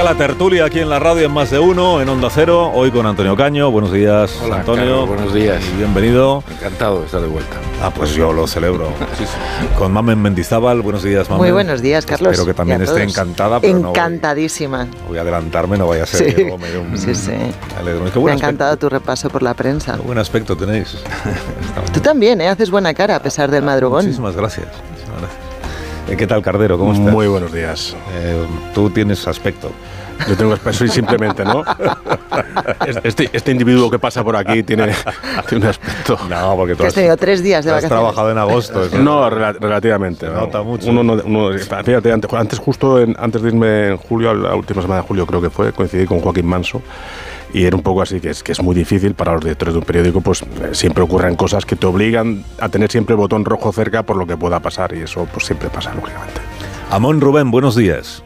la tertulia aquí en la radio en Más de Uno, en Onda Cero, hoy con Antonio Caño. Buenos días, hola, Antonio. Carlos, buenos días. Y bienvenido. Encantado de estar de vuelta. Ah, pues yo lo celebro. Sí. Con Mamen Mendizábal. Buenos días, Mamen. Muy buenos días, Carlos. Espero que también esté encantada. Pero encantadísima. No voy a adelantarme, no vaya a ser sí. que luego me dé un... Sí. Me ha encantado tu repaso por la prensa. Qué buen aspecto tenéis. Tú también, haces buena cara a pesar del madrugón. Muchísimas gracias. ¿Qué tal, Cardero? ¿Cómo estás? Muy buenos días. Tú tienes aspecto. Yo tengo aspecto y simplemente, ¿no? Este individuo que pasa por aquí tiene un aspecto. No, porque tú has tenido 3 días de vacaciones. Has trabajado en agosto. No, relativamente. Se nota mucho. Fíjate, antes de irme en julio, la última semana de julio creo que fue, coincidí con Joaquín Manso. Y era un poco así, que es muy difícil para los directores de un periódico, pues siempre ocurren cosas que te obligan a tener siempre el botón rojo cerca por lo que pueda pasar, y eso pues siempre pasa, lógicamente. Amón Rubén, buenos días.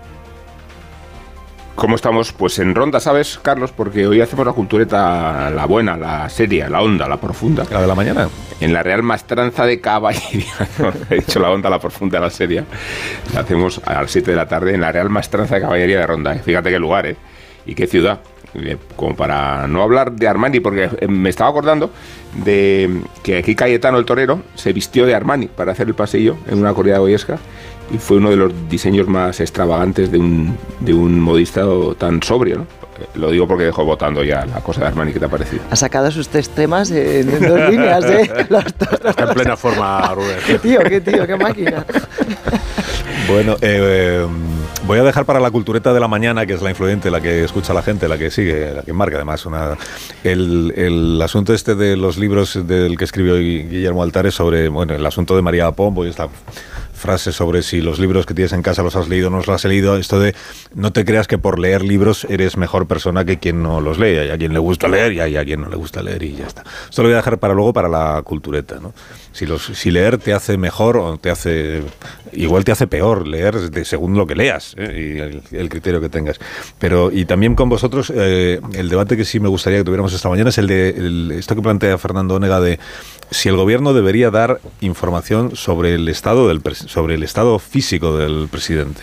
¿Cómo estamos? Pues en ronda, ¿sabes, Carlos? Porque hoy hacemos la cultureta, la buena, la seria, la honda, la profunda. ¿La de la mañana? En la Real Maestranza de Caballería, no, he dicho la honda, la profunda, la seria. La hacemos a las 7 de la tarde en la Real Maestranza de Caballería de Ronda. Fíjate qué lugar, y qué ciudad. Como para no hablar de Armani, porque me estaba acordando de que aquí Cayetano el torero se vistió de Armani para hacer el pasillo en una corrida de Goyesca, y fue uno de los diseños más extravagantes de un modista tan sobrio, ¿no? Lo digo porque dejo votando ya la cosa de Armani. ¿Qué te ha parecido? Ha sacado sus 3 temas en 2 líneas, Está en plena forma, Rubén. Qué tío, qué máquina. Bueno, voy a dejar para la cultureta de la mañana, que es la influyente, la que escucha la gente, la que sigue, la que marca además el asunto este de los libros del que escribió Guillermo Altares sobre, bueno, el asunto de María Pombo y esta frase sobre si los libros que tienes en casa los has leído o no los has leído, esto de no te creas que por leer libros eres mejor persona que quien no los lee. Hay a quien le gusta leer y hay a quien no le gusta leer, y ya está. Esto lo voy a dejar para luego, para la cultureta, ¿no? Si leer te hace mejor o igual te hace peor leer según lo que leas, y el criterio que tengas. Y también con vosotros, el debate que sí me gustaría que tuviéramos esta mañana es esto que plantea Fernando Onega de si el gobierno debería dar información sobre el estado físico del presidente,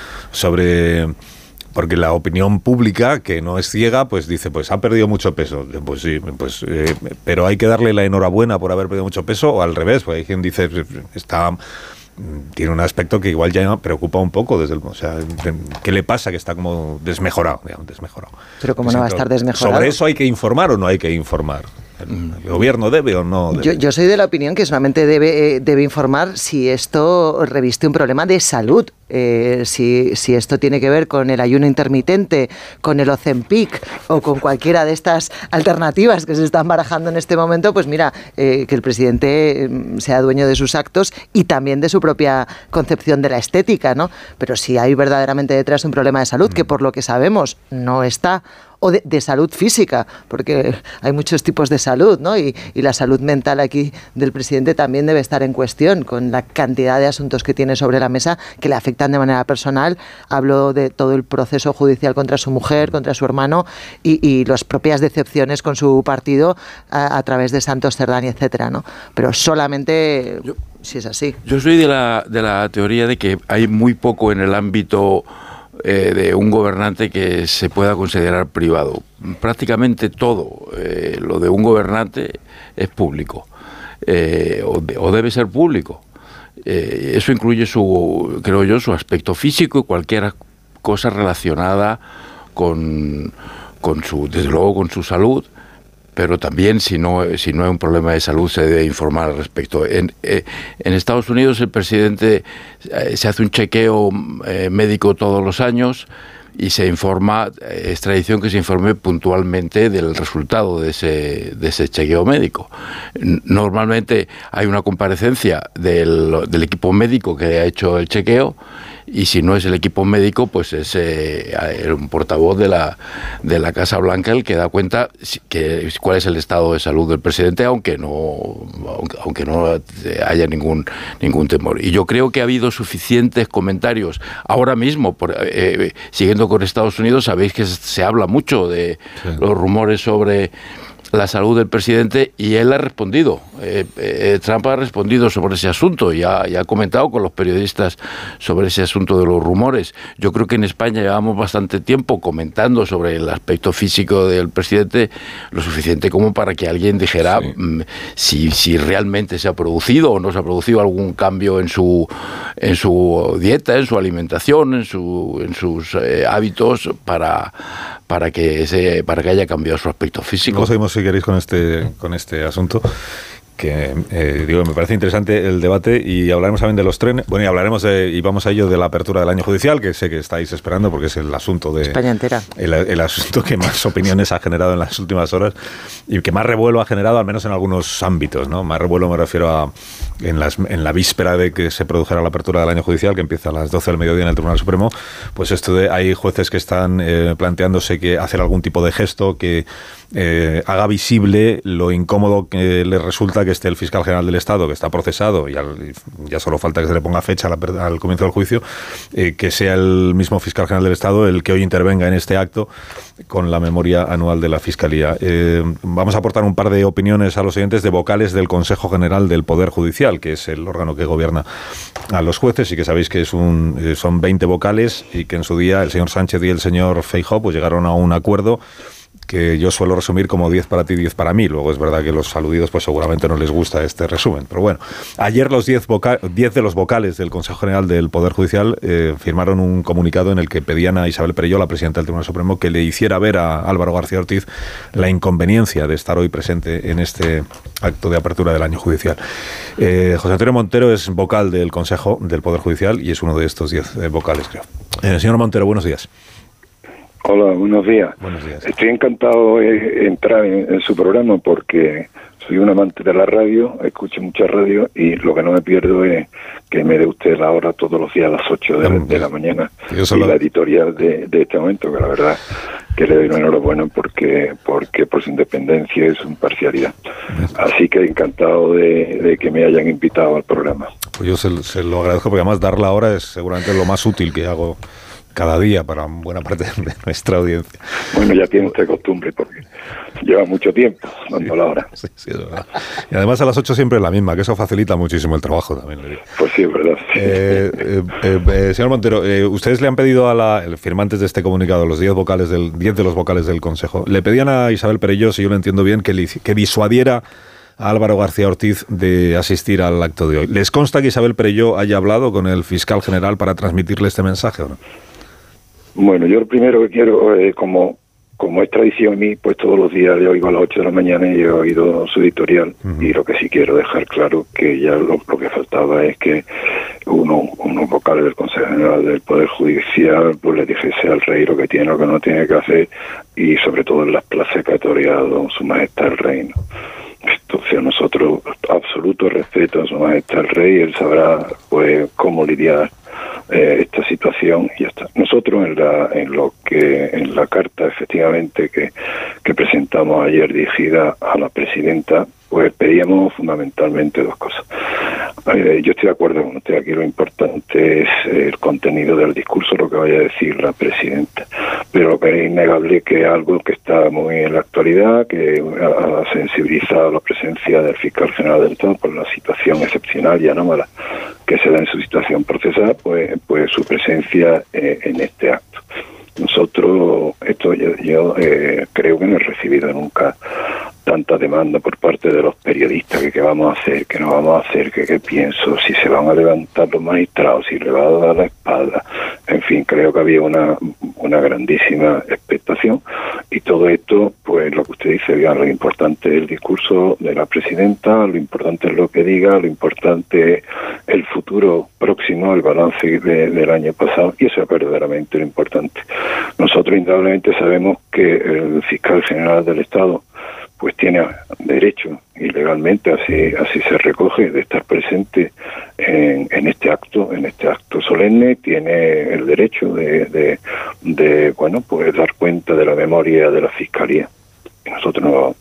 porque la opinión pública, que no es ciega, pues dice, pues ha perdido mucho peso. Pues sí, pero hay que darle la enhorabuena por haber perdido mucho peso, o al revés, porque hay quien dice, tiene un aspecto que igual ya preocupa un poco, ¿qué le pasa? Que está como desmejorado. Pero ¿cómo no va a estar desmejorado? ¿Sobre eso hay que informar o no hay que informar? ¿El gobierno debe o no debe? Yo soy de la opinión que solamente debe informar si esto reviste un problema de salud. Si esto tiene que ver con el ayuno intermitente, con el Ozempic o con cualquiera de estas alternativas que se están barajando en este momento, pues mira, que el presidente sea dueño de sus actos y también de su propia concepción de la estética, ¿no? Pero si hay verdaderamente detrás un problema de salud, que por lo que sabemos no está, o de salud física, porque hay muchos tipos de salud, ¿no? Y la salud mental aquí del presidente también debe estar en cuestión, con la cantidad de asuntos que tiene sobre la mesa que le afectan de manera personal. Hablo de todo el proceso judicial contra su mujer, contra su hermano, y las propias decepciones con su partido a través de Santos Cerdán, etcétera, ¿no? Pero solamente si es así. Yo soy de la teoría de que hay muy poco en el ámbito de un gobernante que se pueda considerar privado. Prácticamente todo lo de un gobernante es público, o debe ser público. Eso incluye creo yo, su aspecto físico y cualquier cosa relacionada desde luego con su salud, pero también si no hay un problema de salud se debe informar al respecto. En Estados Unidos el presidente se hace un chequeo médico todos los años y se informa, es tradición que se informe puntualmente del resultado de ese chequeo médico. Normalmente hay una comparecencia del equipo médico que ha hecho el chequeo, y si no es el equipo médico, pues es un portavoz de la Casa Blanca el que da cuenta cuál es el estado de salud del presidente, aunque no haya ningún temor. Y yo creo que ha habido suficientes comentarios ahora mismo, siguiendo con Estados Unidos. Sabéis que se habla mucho de los rumores sobre la salud del presidente, y él ha respondido. Trump ha respondido sobre ese asunto y ha comentado con los periodistas sobre ese asunto de los rumores. Yo creo que en España llevamos bastante tiempo comentando sobre el aspecto físico del presidente, lo suficiente como para que alguien dijera si realmente se ha producido o no se ha producido algún cambio en su dieta, en su alimentación, en sus hábitos para que haya cambiado su aspecto físico. Luego seguimos, si queréis, con este asunto, que me parece interesante el debate, y hablaremos también de los trenes. Bueno, y vamos a ello de la apertura del año judicial, que sé que estáis esperando porque es el asunto de España entera. El asunto que más opiniones ha generado en las últimas horas y que más revuelo ha generado, al menos en algunos ámbitos, ¿no? Más revuelo me refiero a en la víspera de que se produjera la apertura del año judicial, que empieza a las 12 del mediodía en el Tribunal Supremo. Pues hay jueces que están planteándose que hacer algún tipo de gesto que haga visible lo incómodo que le resulta que esté el fiscal general del Estado, que está procesado, y ya solo falta que se le ponga fecha al comienzo del juicio, que sea el mismo fiscal general del Estado el que hoy intervenga en este acto con la memoria anual de la Fiscalía. Vamos a aportar un par de opiniones a los oyentes de vocales del Consejo General del Poder Judicial, que es el órgano que gobierna a los jueces, y que sabéis que son 20 vocales, y que en su día el señor Sánchez y el señor Feijóo pues llegaron a un acuerdo que yo suelo resumir como 10 para ti, 10 para mí. Luego es verdad que los aludidos pues seguramente no les gusta este resumen. Pero bueno, ayer los 10 de los vocales del Consejo General del Poder Judicial firmaron un comunicado en el que pedían a Isabel Perelló, la presidenta del Tribunal Supremo, que le hiciera ver a Álvaro García Ortiz la inconveniencia de estar hoy presente en este acto de apertura del año judicial. José Antonio Montero es vocal del Consejo del Poder Judicial y es uno de estos 10 vocales, creo. Señor Montero, buenos días. Hola, buenos días. Buenos días. Estoy encantado de entrar en su programa porque soy un amante de la radio, escucho mucha radio y lo que no me pierdo es que me dé usted la hora todos los días a las 8 de la mañana y la editorial de este momento, que la verdad que le doy una enhorabuena porque por su independencia y su imparcialidad. Así que encantado de que me hayan invitado al programa. Pues yo se lo agradezco, porque además dar la hora es seguramente lo más útil que hago cada día para buena parte de nuestra audiencia. Bueno, ya tiene usted costumbre porque lleva mucho tiempo dando la hora. Sí, es verdad. Y además a las 8 siempre es la misma, que eso facilita muchísimo el trabajo también, le digo. Pues sí, es verdad. Señor Montero, ustedes le han pedido a firmantes de este comunicado, los 10 de los vocales del Consejo, le pedían a Isabel Perelló, si yo lo entiendo bien, que disuadiera a Álvaro García Ortiz de asistir al acto de hoy. ¿Les consta que Isabel Perelló haya hablado con el fiscal general para transmitirle este mensaje o no? Bueno, yo lo primero que quiero, como es tradición en mí, pues todos los días le oigo a las 8 de la mañana y he oído su editorial. Y lo que sí quiero dejar claro, que ya lo que faltaba es que unos vocales del Consejo General del Poder Judicial pues le dijese al rey lo que tiene o lo que no tiene que hacer, y sobre todo en las plazas que ha toreado Su Majestad el Rey, ¿no? Entonces a nosotros absoluto respeto a Su Majestad el Rey, él sabrá pues cómo lidiar esta situación y ya está. Nosotros en la carta efectivamente que presentamos ayer dirigida a la presidenta, pues pedíamos fundamentalmente dos cosas. Yo estoy de acuerdo con usted, aquí lo importante es el contenido del discurso, lo que vaya a decir la presidenta, pero lo que es innegable que es algo que está muy en la actualidad, que ha sensibilizado la presencia del fiscal general del Estado por la situación excepcional y anómala que se da en su situación procesal, pues su presencia en este acto. Nosotros, yo creo que no he recibido nunca tanta demanda por parte de los periodistas que qué vamos a hacer, que no vamos a hacer, que qué pienso, si se van a levantar los magistrados, si le va a dar la espalda. En fin, creo que había una grandísima expectación, y todo esto, pues lo que usted dice, bien, lo importante es el discurso de la presidenta, lo importante es lo que diga, lo importante es el futuro próximo, el balance del año pasado, y eso es verdaderamente lo importante. Nosotros indudablemente sabemos que el fiscal general del Estado pues tiene derecho, y legalmente así se recoge, de estar presente en este acto solemne. Tiene el derecho de pues dar cuenta de la memoria de la Fiscalía. Y nosotros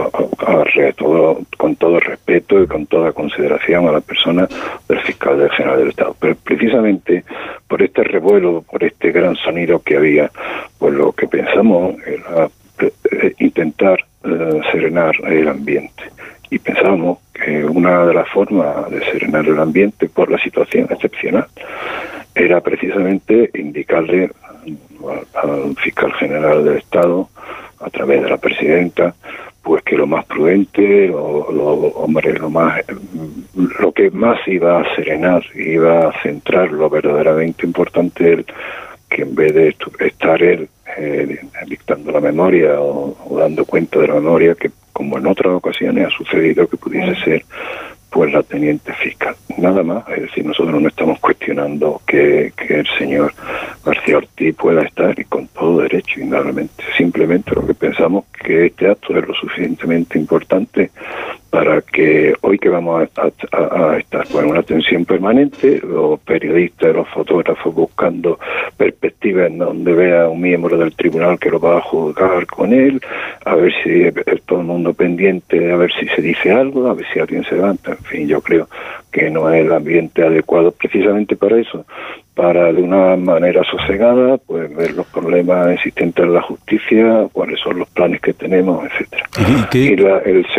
con todo respeto y con toda consideración a la persona del fiscal general del Estado. Pero precisamente por este revuelo, por este gran sonido que había, pues lo que pensamos era intentar serenar el ambiente. Y pensábamos que una de las formas de serenar el ambiente por la situación excepcional era precisamente indicarle al fiscal general del Estado, a través de la presidenta, pues que lo más prudente, lo que más iba a serenar, iba a centrar lo verdaderamente importante, él, que en vez de estar él dictando la memoria o dando cuenta de la memoria, que como en otras ocasiones ha sucedido, que pudiese ser pues la teniente fiscal. Nada más, es decir, nosotros no estamos cuestionando que el señor García Ortiz pueda estar, y con todo derecho, indudablemente. Simplemente lo que pensamos que este acto es lo suficientemente importante para que hoy que vamos a estar con una atención permanente, los periodistas, los fotógrafos buscando perspectivas en donde vea un miembro del tribunal que lo va a juzgar con él, a ver si todo el mundo pendiente, a ver si se dice algo, a ver si alguien se levanta. En fin, yo creo que no es el ambiente adecuado precisamente para eso, para de una manera sosegada pues ver los problemas existentes en la justicia, cuáles son los planes que tenemos, etcétera. Y la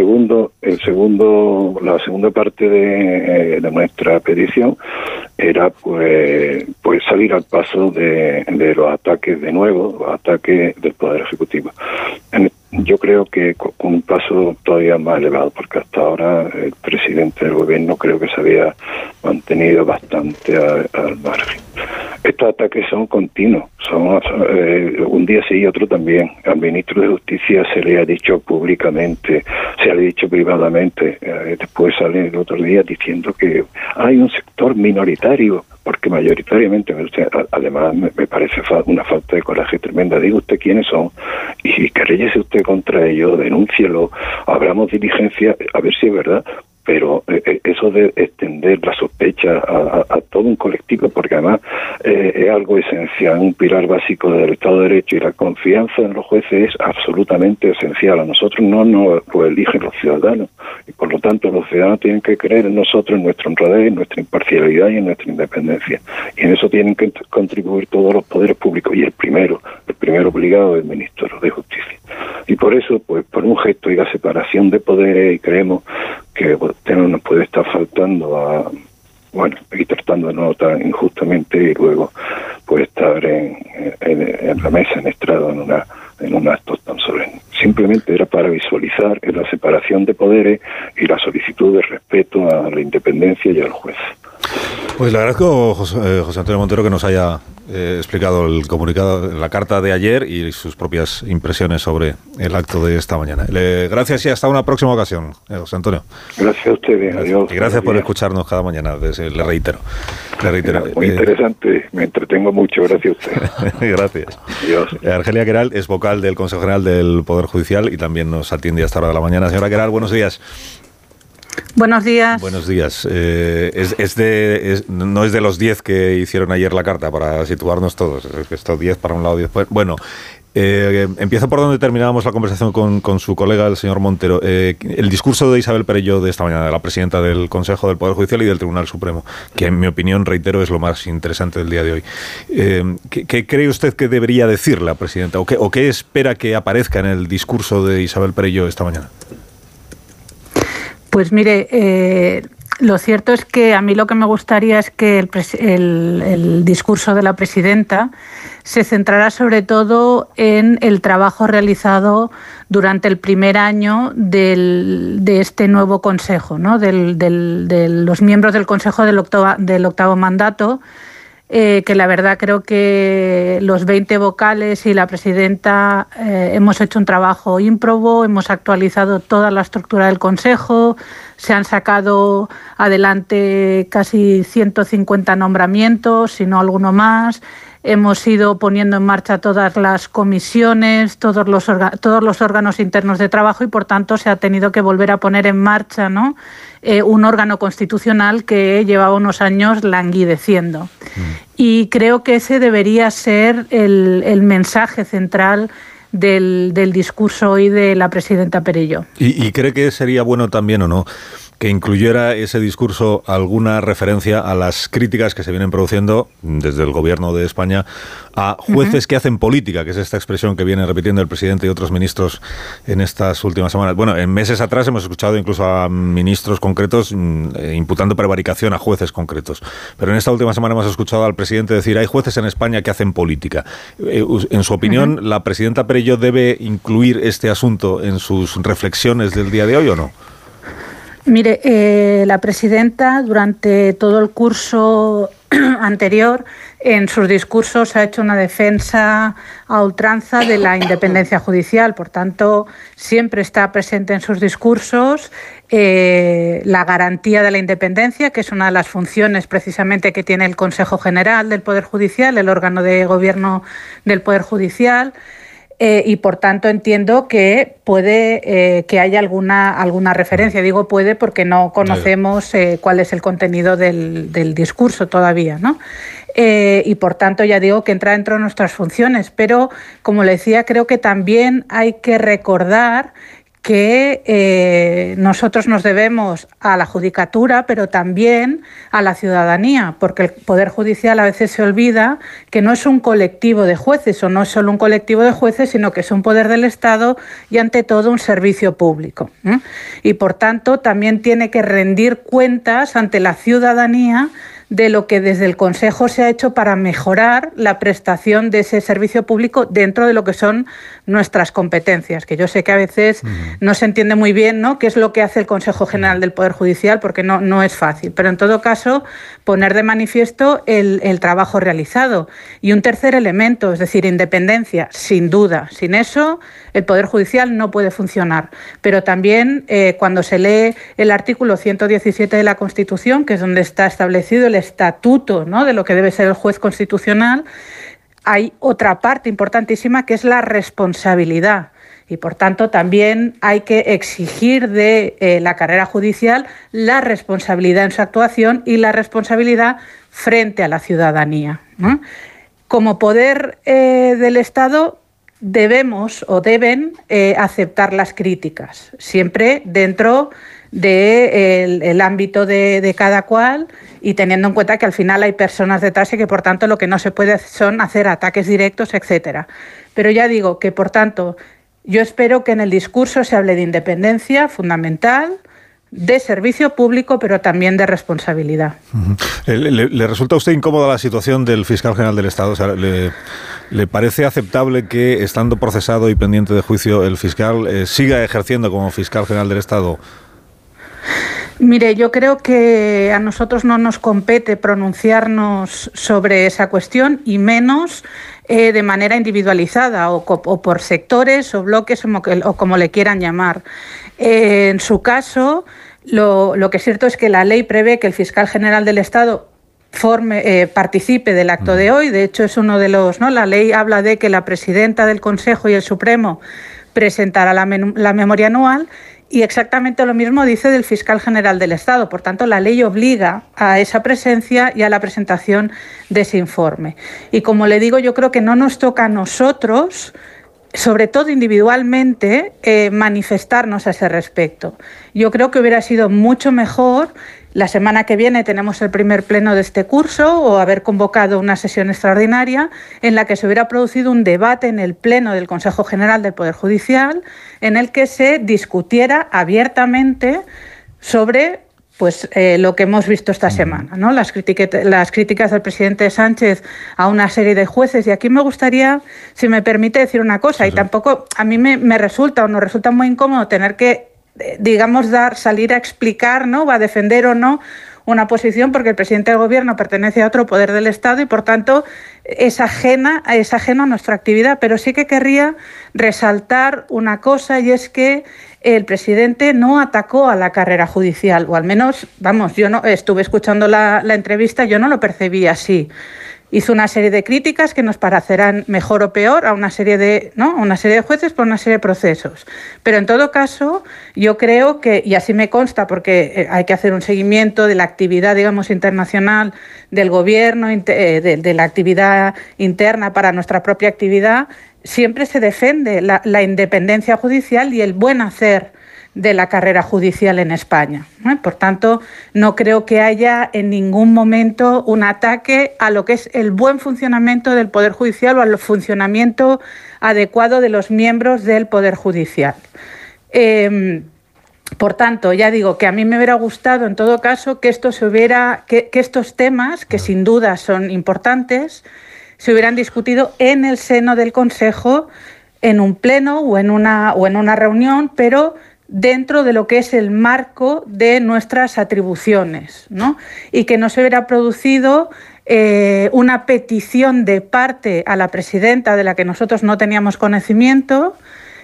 segunda parte de nuestra petición era pues salir al paso de los ataques de nuevo, los ataques del Poder Ejecutivo. Yo creo que con un paso todavía más elevado, porque hasta ahora el presidente del gobierno creo que se había mantenido bastante al margen. Estos ataques son continuos, son un día sí y otro también. Al ministro de Justicia se le ha dicho públicamente, se le ha dicho privadamente, después sale el otro día diciendo que hay un sector minoritario, porque mayoritariamente, además me parece una falta de coraje tremenda. Diga usted quiénes son y querellese usted contra ellos, denúncielo, abramos diligencia, a ver si es verdad. Pero eso de extender la sospecha a todo un colectivo, porque además es algo esencial, un pilar básico del Estado de Derecho, y la confianza en los jueces es absolutamente esencial. A nosotros no nos eligen los ciudadanos, y por lo tanto los ciudadanos tienen que creer en nosotros, en nuestra honradez, en nuestra imparcialidad y en nuestra independencia. Y en eso tienen que contribuir todos los poderes públicos, y el primero obligado es el ministro de Justicia. Y por eso, pues por un gesto y la separación de poderes, y creemos que no nos puede estar faltando y tratándonos tan injustamente, y luego pues estar en la mesa, en estrado, en un acto tan solemne. Simplemente era para visualizar la separación de poderes y la solicitud de respeto a la independencia y al juez. Pues le agradezco, José Antonio Montero, que nos haya explicado el comunicado, la carta de ayer y sus propias impresiones sobre el acto de esta mañana. Gracias y hasta una próxima ocasión, José Antonio. Gracias a ustedes, adiós. Y gracias por escucharnos cada mañana, le reitero. Muy interesante, me entretengo mucho, gracias a usted. Gracias. Adiós. Argelia Queralt es vocal del Consejo General del Poder Judicial y también nos atiende a esta hora de la mañana. Señora Queralt, buenos días. Buenos días. Buenos días. No es de los 10 que hicieron ayer la carta, para situarnos todos. Estos 10 para un lado y después. Bueno, empiezo por donde terminábamos la conversación con su colega, el señor Montero. El discurso de Isabel Perelló de esta mañana, de la presidenta del Consejo del Poder Judicial y del Tribunal Supremo, que en mi opinión, reitero, es lo más interesante del día de hoy. ¿Qué cree usted que debería decir la presidenta? ¿O qué espera que aparezca en el discurso de Isabel Perelló esta mañana? Pues mire, lo cierto es que a mí lo que me gustaría es que el discurso de la presidenta se centrara sobre todo en el trabajo realizado durante el primer año de este nuevo Consejo, ¿no? de los miembros del Consejo del octavo mandato, que la verdad creo que los 20 vocales y la presidenta hemos hecho un trabajo ímprobo, hemos actualizado toda la estructura del Consejo, se han sacado adelante casi 150 nombramientos, si no alguno más. Hemos ido poniendo en marcha todas las comisiones, todos los órganos internos de trabajo, y por tanto se ha tenido que volver a poner en marcha, ¿no? Un órgano constitucional que llevaba unos años languideciendo. Y creo que ese debería ser el mensaje central del discurso hoy de la presidenta Perelló. ¿Y cree que sería bueno también o no que incluyera ese discurso alguna referencia a las críticas que se vienen produciendo desde el gobierno de España a jueces que hacen política, que es esta expresión que viene repitiendo el presidente y otros ministros en estas últimas semanas. Bueno, en meses atrás hemos escuchado incluso a ministros concretos imputando prevaricación a jueces concretos. Pero en esta última semana hemos escuchado al presidente decir: hay jueces en España que hacen política. En su opinión, ¿la presidenta Perelló debe incluir este asunto en sus reflexiones del día de hoy o no? Mire, la presidenta durante todo el curso anterior en sus discursos ha hecho una defensa a ultranza de la independencia judicial. Por tanto, siempre está presente en sus discursos la garantía de la independencia, que es una de las funciones precisamente que tiene el Consejo General del Poder Judicial, el órgano de gobierno del Poder Judicial. Y por tanto entiendo que puede que haya alguna referencia. Digo puede porque no conocemos cuál es el contenido del discurso todavía, ¿no? Y por tanto ya digo que entra dentro de nuestras funciones. Pero, como le decía, creo que también hay que recordar que nosotros nos debemos a la judicatura, pero también a la ciudadanía, porque el Poder Judicial a veces se olvida que no es un colectivo de jueces, o no es solo un colectivo de jueces, sino que es un poder del Estado y ante todo un servicio público. Y por tanto también tiene que rendir cuentas ante la ciudadanía de lo que desde el Consejo se ha hecho para mejorar la prestación de ese servicio público dentro de lo que son nuestras competencias, que yo sé que a veces no se entiende muy bien, ¿no?, qué es lo que hace el Consejo General del Poder Judicial, porque no es fácil. Pero en todo caso, poner de manifiesto el trabajo realizado. Y un tercer elemento, es decir, independencia, sin duda. Sin eso, el Poder Judicial no puede funcionar. Pero también cuando se lee el artículo 117 de la Constitución, que es donde está establecido el estatuto, ¿no?, de lo que debe ser el juez constitucional, hay otra parte importantísima que es la responsabilidad. Y por tanto también hay que exigir de la carrera judicial la responsabilidad en su actuación y la responsabilidad frente a la ciudadanía, ¿no? Como poder del Estado debemos o deben aceptar las críticas, siempre dentro del ámbito de cada cual y teniendo en cuenta que al final hay personas detrás y que por tanto lo que no se puede son hacer ataques directos, etcétera. Pero ya digo que por tanto yo espero que en el discurso se hable de independencia fundamental, de servicio público, pero también de responsabilidad. ¿Le resulta a usted incómoda la situación del fiscal general del Estado? O sea, ¿le parece aceptable que, estando procesado y pendiente de juicio, el fiscal siga ejerciendo como fiscal general del Estado? Mire, yo creo que a nosotros no nos compete pronunciarnos sobre esa cuestión y menos de manera individualizada o por sectores o bloques o como le quieran llamar. En su caso, lo que es cierto es que la ley prevé que el fiscal general del Estado participe del acto de hoy. De hecho, es uno de los, ¿no? La ley habla de que la presidenta del Consejo y el Supremo presentará la memoria anual. Y exactamente lo mismo dice del fiscal general del Estado. Por tanto, la ley obliga a esa presencia y a la presentación de ese informe. Y como le digo, yo creo que no nos toca a nosotros, sobre todo individualmente, manifestarnos a ese respecto. Yo creo que hubiera sido mucho mejor. La semana que viene tenemos el primer pleno de este curso o haber convocado una sesión extraordinaria en la que se hubiera producido un debate en el pleno del Consejo General del Poder Judicial en el que se discutiera abiertamente sobre lo que hemos visto esta semana, ¿no? Las críticas del presidente Sánchez a una serie de jueces. Y aquí me gustaría, si me permite, decir una cosa. Sí. Y tampoco a mí me resulta o nos resulta muy incómodo tener que salir a explicar, ¿no?, o a defender o no una posición, porque el presidente del Gobierno pertenece a otro poder del Estado y, por tanto, es ajeno a nuestra actividad. Pero sí que querría resaltar una cosa, y es que el presidente no atacó a la carrera judicial, o al menos, yo no estuve escuchando la entrevista, yo no lo percibí así. Hizo una serie de críticas que nos parecerán mejor o peor a una serie de jueces por una serie de procesos. Pero en todo caso, yo creo que, y así me consta, porque hay que hacer un seguimiento de la actividad, digamos, internacional del Gobierno, de la actividad interna para nuestra propia actividad, siempre se defiende la independencia judicial y el buen hacer de la carrera judicial en España. Por tanto, no creo que haya en ningún momento un ataque a lo que es el buen funcionamiento del Poder Judicial o al funcionamiento adecuado de los miembros del Poder Judicial. Por tanto, ya digo que a mí me hubiera gustado, en todo caso, que estos temas, que sin duda son importantes, se hubieran discutido en el seno del Consejo, en un pleno o en una reunión, pero dentro de lo que es el marco de nuestras atribuciones, ¿no? Y que no se hubiera producido una petición de parte a la presidenta de la que nosotros no teníamos conocimiento,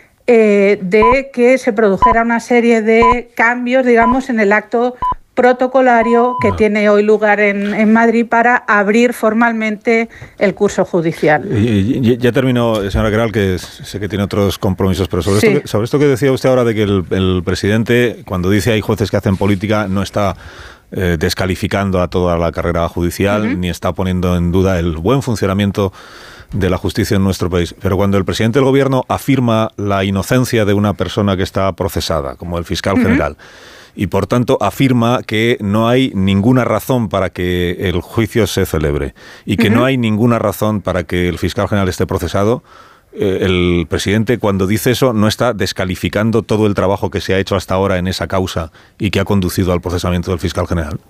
de que se produjera una serie de cambios, digamos, en el acto protocolario que tiene hoy lugar en Madrid para abrir formalmente el curso judicial. Ya termino, señora Queralt, que sé que tiene otros compromisos, pero sobre esto que decía usted ahora de que el presidente, cuando dice hay jueces que hacen política, no está descalificando a toda la carrera judicial, ni está poniendo en duda el buen funcionamiento de la justicia en nuestro país. Pero cuando el presidente del gobierno afirma la inocencia de una persona que está procesada, como el fiscal general, y por tanto afirma que no hay ninguna razón para que el juicio se celebre y que no hay ninguna razón para que el fiscal general esté procesado, el presidente, cuando dice eso, no está descalificando todo el trabajo que se ha hecho hasta ahora en esa causa y que ha conducido al procesamiento del fiscal general.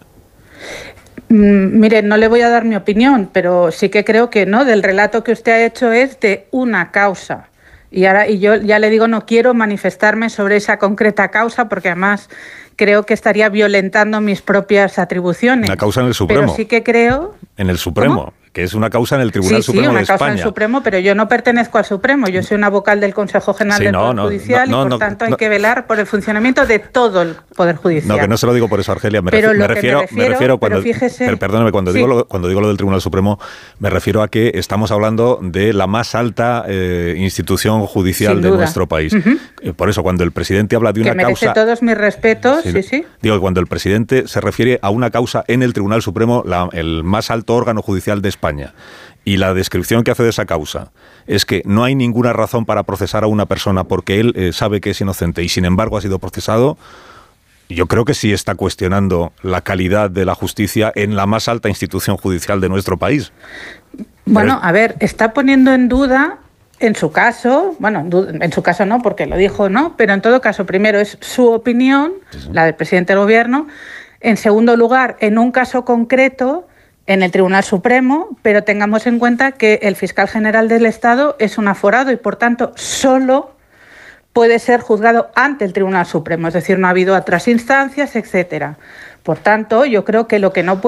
Mire, no le voy a dar mi opinión, pero sí que creo que no, del relato que usted ha hecho es de una causa. Y yo ya le digo, no quiero manifestarme sobre esa concreta causa porque además creo que estaría violentando mis propias atribuciones. Una causa en el Supremo. Pero sí que creo... En el Supremo. ¿Cómo? Que es una causa en el Tribunal Supremo de España. Sí, una causa en el Supremo, pero yo no pertenezco al Supremo. Yo soy una vocal del Consejo General del Poder Judicial y por tanto hay que velar por el funcionamiento de todo el Poder Judicial. No, que no se lo digo por eso, Argelia. Me refiero cuando, fíjese, perdóname, cuando digo lo del Tribunal Supremo, me refiero a que estamos hablando de la más alta institución judicial de nuestro país. Por eso, cuando el presidente habla de una causa... Que merece todos mis respetos, sí. Digo que cuando el presidente se refiere a una causa en el Tribunal Supremo, el más alto órgano judicial de España, y la descripción que hace de esa causa es que no hay ninguna razón para procesar a una persona porque él sabe que es inocente y sin embargo ha sido procesado, yo creo que sí está cuestionando la calidad de la justicia en la más alta institución judicial de nuestro país. Bueno, a ver, está poniendo en duda, en su caso, bueno, en su caso no, porque lo dijo, ¿no? Pero en todo caso, primero es su opinión, la del presidente del Gobierno. En segundo lugar, en un caso concreto, en el Tribunal Supremo, pero tengamos en cuenta que el fiscal general del Estado es un aforado y, por tanto, solo puede ser juzgado ante el Tribunal Supremo, es decir, no ha habido otras instancias, etcétera. Por tanto, yo creo que lo que no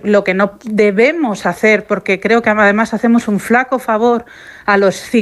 debemos hacer, porque creo que además hacemos un flaco favor a los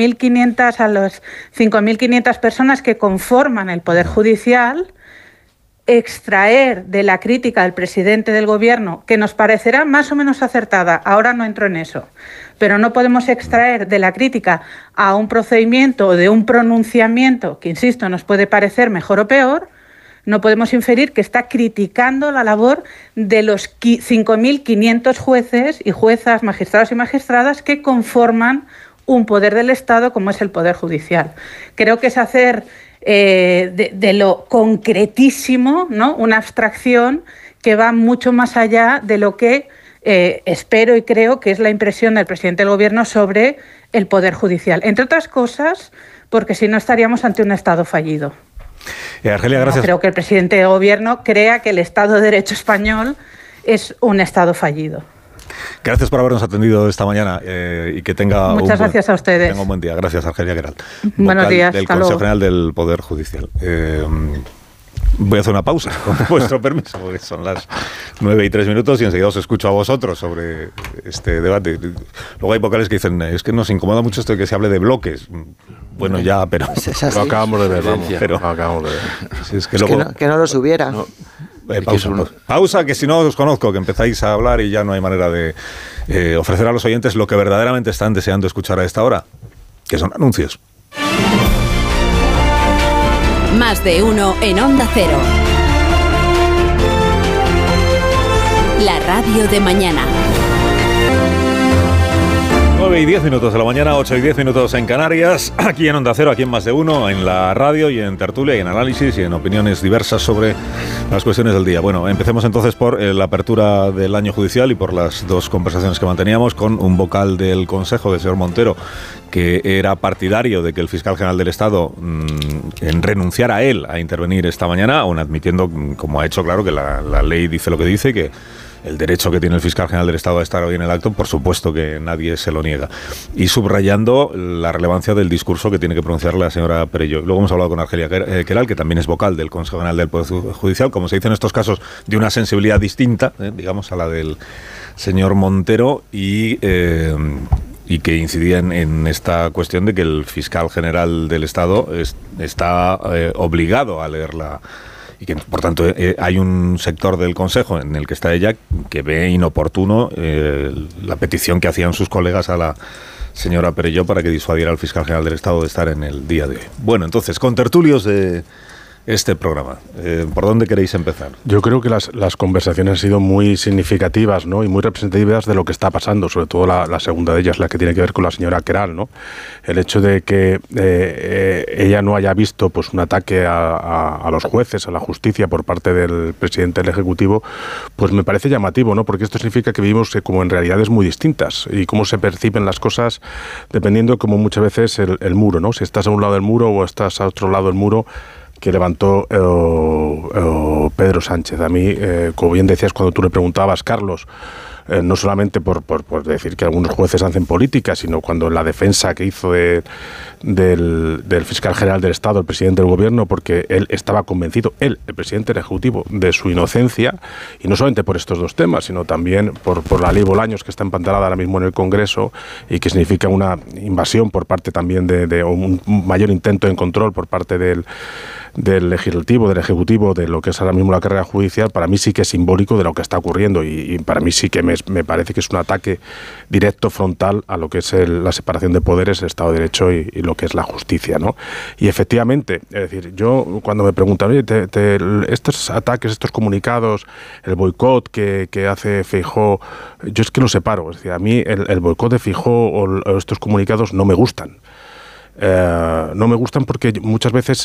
5.500 personas que conforman el Poder Judicial, extraer de la crítica del presidente del Gobierno, que nos parecerá más o menos acertada, ahora no entro en eso, pero no podemos extraer de la crítica a un procedimiento o de un pronunciamiento que, insisto, nos puede parecer mejor o peor, no podemos inferir que está criticando la labor de los 5.500 jueces y juezas, magistrados y magistradas que conforman un poder del Estado como es el Poder Judicial. Creo que es hacer de lo concretísimo, ¿no?, una abstracción que va mucho más allá de lo que espero y creo que es la impresión del presidente del Gobierno sobre el Poder Judicial. Entre otras cosas, porque si no estaríamos ante un Estado fallido. Argelia, gracias. No creo que el presidente del Gobierno crea que el Estado de Derecho español es un Estado fallido. Gracias por habernos atendido esta mañana y que tenga gracias a ustedes. Tenga un buen día. Gracias, Argelia Queralt. Buenos días. Del Consejo General del Poder Judicial. Voy a hacer una pausa, con vuestro permiso, porque son las 9:03 y enseguida os escucho a vosotros sobre este debate. Luego hay vocales que dicen, es que nos incomoda mucho esto de que se hable de bloques. Bueno, ya, pero... Lo acabamos de ver, vamos. Pero, lo acabamos de ver. Es que, luego, que no los hubiera. No. Pausa, que si no os conozco, que empezáis a hablar y ya no hay manera de ofrecer a los oyentes lo que verdaderamente están deseando escuchar a esta hora, que son anuncios. Más de uno en Onda Cero. La radio de mañana. 9:10 de la mañana, 8:10 en Canarias, aquí en Onda Cero, aquí en Más de Uno, en la radio y en tertulia y en análisis y en opiniones diversas sobre las cuestiones del día. Bueno, empecemos entonces por la apertura del año judicial y por las dos conversaciones que manteníamos con un vocal del Consejo, el señor Montero, que era partidario de que el fiscal general del Estado renunciara a él a intervenir esta mañana, aún admitiendo, como ha hecho claro, que la ley dice lo que dice, que el derecho que tiene el fiscal general del Estado a estar hoy en el acto, por supuesto que nadie se lo niega. Y subrayando la relevancia del discurso que tiene que pronunciar la señora Perelló. Luego hemos hablado con Argelia Queral, que también es vocal del Consejo General del Poder Judicial, como se dice en estos casos, de una sensibilidad distinta, digamos, a la del señor Montero, y que incidía en esta cuestión de que el fiscal general del Estado está obligado a leerla. Y que, por tanto, hay un sector del Consejo en el que está ella que ve inoportuno la petición que hacían sus colegas a la señora Perelló para que disuadiera al fiscal general del Estado de estar en el día de hoy. Bueno, entonces, contertulios de este programa, ¿por dónde queréis empezar? Yo creo que las conversaciones han sido muy significativas, ¿no? Y muy representativas de lo que está pasando, sobre todo la segunda de ellas, la que tiene que ver con la señora Queral, ¿no? El hecho de que ella no haya visto pues un ataque a los jueces, a la justicia por parte del presidente del Ejecutivo, pues me parece llamativo, ¿no? Porque esto significa que vivimos como en realidades muy distintas y cómo se perciben las cosas dependiendo como muchas veces el muro, ¿no? Si estás a un lado del muro o estás a otro lado del muro que levantó Pedro Sánchez. A mí, como bien decías cuando tú le preguntabas, Carlos, no solamente por decir que algunos jueces hacen política, sino cuando la defensa que hizo del fiscal general del Estado, el presidente del gobierno, porque él estaba convencido, el presidente del Ejecutivo, de su inocencia, y no solamente por estos dos temas, sino también por la ley Bolaños, que está empantanada ahora mismo en el Congreso y que significa una invasión por parte también de un mayor intento de control por parte del legislativo, del ejecutivo, de lo que es ahora mismo la carrera judicial. Para mí sí que es simbólico de lo que está ocurriendo y para mí sí que me parece que es un ataque directo, frontal a lo que es la separación de poderes, el Estado de Derecho y lo que es la justicia, ¿no? Y efectivamente, es decir, yo cuando me preguntan, oye, estos ataques, estos comunicados, el boicot que hace Feijóo, yo es que lo separo. Es decir, a mí el boicot de Feijóo o estos comunicados no me gustan. No me gustan porque muchas veces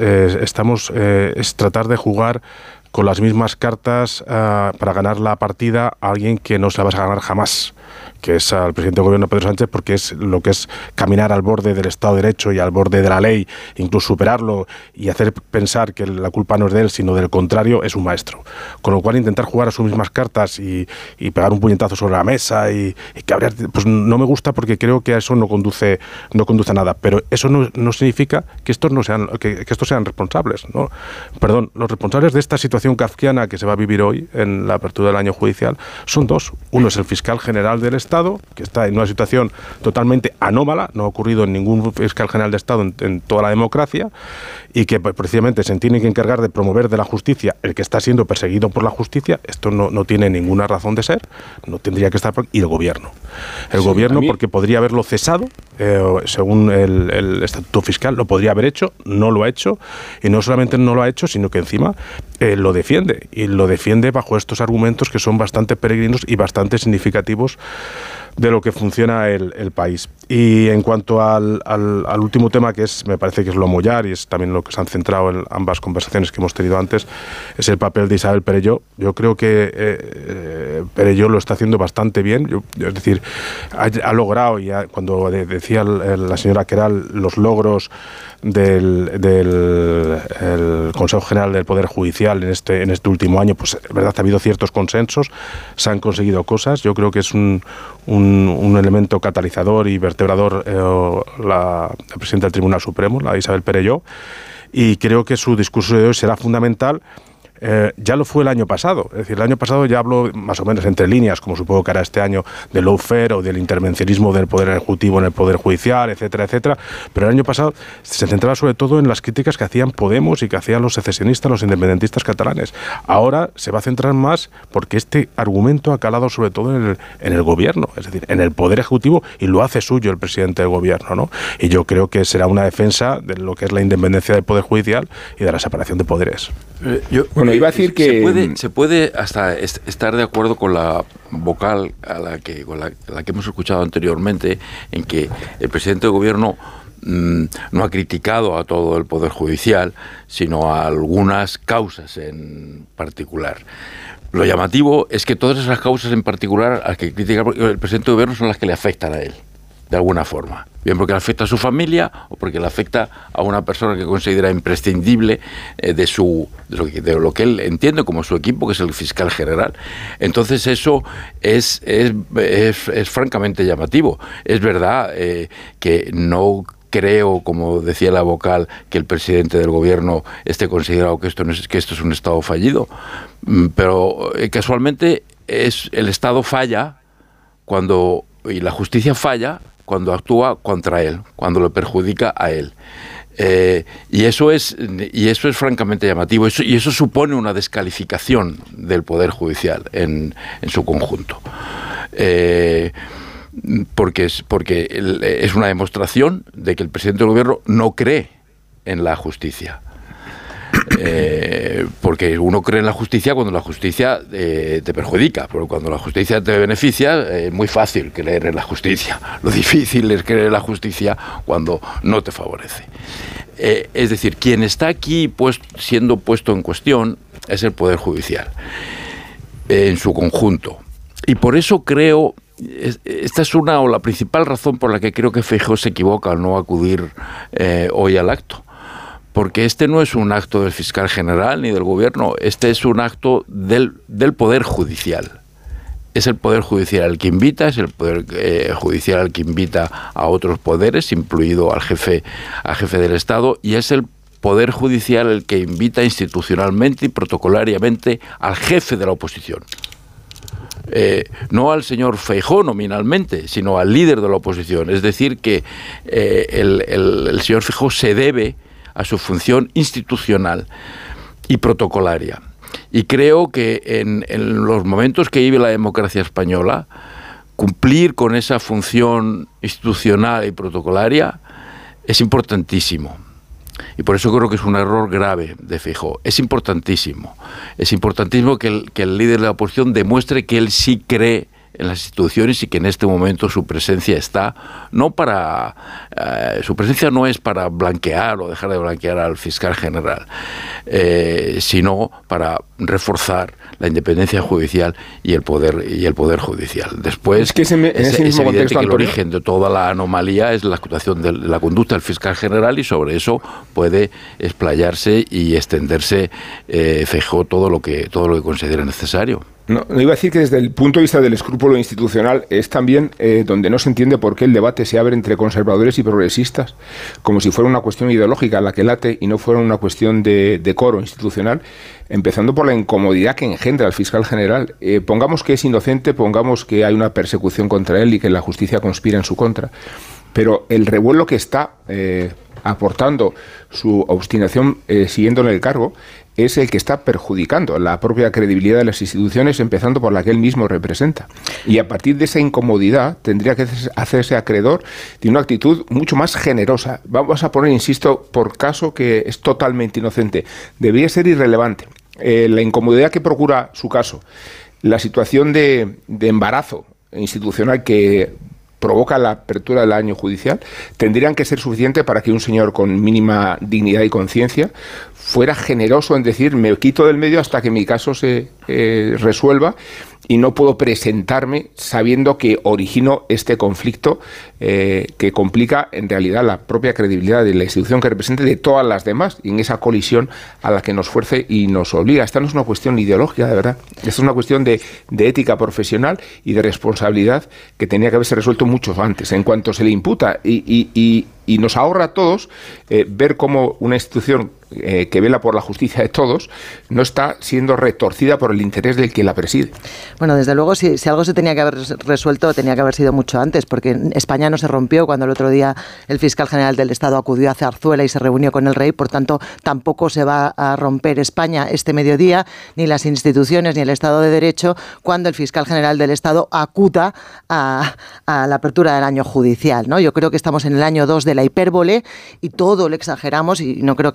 es tratar de jugar con las mismas cartas para ganar la partida a alguien que no se la vas a ganar jamás, que es al presidente del gobierno Pedro Sánchez, porque es lo que es caminar al borde del Estado de Derecho y al borde de la ley, incluso superarlo y hacer pensar que la culpa no es de él, sino del contrario, es un maestro. Con lo cual intentar jugar a sus mismas cartas y pegar un puñetazo sobre la mesa y cabrear, pues no me gusta porque creo que a eso no conduce a nada. Pero eso no significa que estos no sean que estos sean responsables, ¿no? Perdón, los responsables de esta situación kafkiana que se va a vivir hoy en la apertura del año judicial son dos. Uno es el fiscal general del Estado, que está en una situación totalmente anómala, no ha ocurrido en ningún fiscal general de Estado en toda la democracia, y que precisamente se tiene que encargar de promover de la justicia el que está siendo perseguido por la justicia. Esto no tiene ninguna razón de ser, no tendría que estar. Y el gobierno. El gobierno, porque podría haberlo cesado, según el estatuto fiscal, lo podría haber hecho, no lo ha hecho, y no solamente no lo ha hecho, sino que encima lo defiende, y lo defiende bajo estos argumentos que son bastante peregrinos y bastante significativos de lo que funciona el país. Y en cuanto al último tema, que me parece que es lo mollar, y es también lo que se han centrado en ambas conversaciones que hemos tenido antes, es el papel de Isabel Perelló. Yo creo que Perelló lo está haciendo bastante bien. Es decir, ha logrado, y cuando decía la señora Queral, los logros del Consejo General del Poder Judicial en este último año, pues es verdad, ha habido ciertos consensos, se han conseguido cosas. Yo creo que es un elemento catalizador y vertebrador la presidenta del Tribunal Supremo, la Isabel Perelló, y creo que su discurso de hoy será fundamental. Ya lo fue el año pasado. Es decir, el año pasado ya habló más o menos entre líneas, como supongo que hará este año, del lawfare o del intervencionismo del Poder Ejecutivo en el Poder Judicial, etcétera, etcétera. Pero el año pasado se centraba sobre todo en las críticas que hacían Podemos y que hacían los secesionistas, los independentistas catalanes. Ahora se va a centrar más porque este argumento ha calado sobre todo en el gobierno, es decir, en el Poder Ejecutivo, y lo hace suyo el presidente del gobierno, ¿no? Y yo creo que será una defensa de lo que es la independencia del Poder Judicial y de la separación de poderes. Bueno, iba a decir que se puede hasta estar de acuerdo con la vocal a la que hemos escuchado anteriormente, en que el presidente del gobierno no ha criticado a todo el Poder Judicial, sino a algunas causas en particular. Lo llamativo es que todas esas causas en particular a las que critica el presidente del gobierno son las que le afectan a él, de alguna forma. Bien porque le afecta a su familia o porque le afecta a una persona que considera imprescindible de lo que él entiende como su equipo, que es el fiscal general. Entonces eso es francamente llamativo. Es verdad que no creo, como decía la vocal, que el presidente del gobierno esté considerado que esto es un Estado fallido, pero casualmente el Estado falla y la justicia falla cuando actúa contra él, cuando lo perjudica a él. Y eso es francamente llamativo, y eso supone una descalificación del Poder Judicial en su conjunto. Porque es una demostración de que el presidente del gobierno no cree en la justicia. Porque uno cree en la justicia cuando la justicia te perjudica, pero cuando la justicia te beneficia es muy fácil creer en la justicia. Lo difícil es creer en la justicia cuando no te favorece. Es decir, quien está aquí siendo puesto en cuestión es el Poder Judicial en su conjunto. Y por eso creo, esta es la principal razón por la que creo que Feijóo se equivoca al no acudir hoy al acto. Porque este no es un acto del fiscal general ni del gobierno, este es un acto del Poder Judicial. Es el Poder Judicial el que invita, es el Poder Judicial el que invita a otros poderes, incluido al jefe del Estado, y es el Poder Judicial el que invita institucionalmente y protocolariamente al jefe de la oposición. No al señor Feijóo nominalmente, sino al líder de la oposición. Es decir, que el señor Feijóo se debe a su función institucional y protocolaria. Y creo que en los momentos que vive la democracia española, cumplir con esa función institucional y protocolaria es importantísimo. Y por eso creo que es un error grave de Feijóo. Es importantísimo. Es importantísimo que el líder de la oposición demuestre que él sí cree en las instituciones y que en este momento su presencia su presencia no es para blanquear o dejar de blanquear al fiscal general, sino para reforzar la independencia judicial y el poder judicial. Después, es que es evidente que el origen de toda la anomalía es la actuación de la conducta del fiscal general, y sobre eso puede explayarse y extenderse Feijóo todo lo que considere necesario. No iba a decir que desde el punto de vista del escrúpulo institucional es también donde no se entiende por qué el debate se abre entre conservadores y progresistas, como si fuera una cuestión ideológica la que late y no fuera una cuestión de decoro institucional, empezando por la incomodidad que engendra el fiscal general. Pongamos que es inocente, pongamos que hay una persecución contra él y que la justicia conspira en su contra, pero el revuelo que está aportando su obstinación siguiendo en el cargo es el que está perjudicando la propia credibilidad de las instituciones, empezando por la que él mismo representa. Y a partir de esa incomodidad tendría que hacerse acreedor de una actitud mucho más generosa. Vamos a poner, insisto, por caso que es totalmente inocente. Debería ser irrelevante. La incomodidad que procura su caso, la situación de embarazo institucional que provoca la apertura del año judicial, tendrían que ser suficientes para que un señor con mínima dignidad y conciencia fuera generoso en decir: me quito del medio hasta que mi caso se resuelva, y no puedo presentarme sabiendo que origino este conflicto que complica en realidad la propia credibilidad de la institución que represente de todas las demás, y en esa colisión a la que nos fuerce y nos obliga. Esta no es una cuestión ideológica, de verdad. Esta es una cuestión de ética profesional y de responsabilidad que tenía que haberse resuelto mucho antes, en cuanto se le imputa, y nos ahorra a todos ver cómo una institución que vela por la justicia de todos no está siendo retorcida por el interés del que la preside. Bueno, desde luego, si algo se tenía que haber resuelto, tenía que haber sido mucho antes, porque España no se rompió cuando el otro día el fiscal general del Estado acudió a Zarzuela y se reunió con el rey. Por tanto, tampoco se va a romper España este mediodía, ni las instituciones, ni el Estado de Derecho, cuando el fiscal general del Estado acuta a la apertura del año judicial, ¿no? Yo creo que estamos en el año 2 de la hipérbole y todo lo exageramos, y no creo que el interés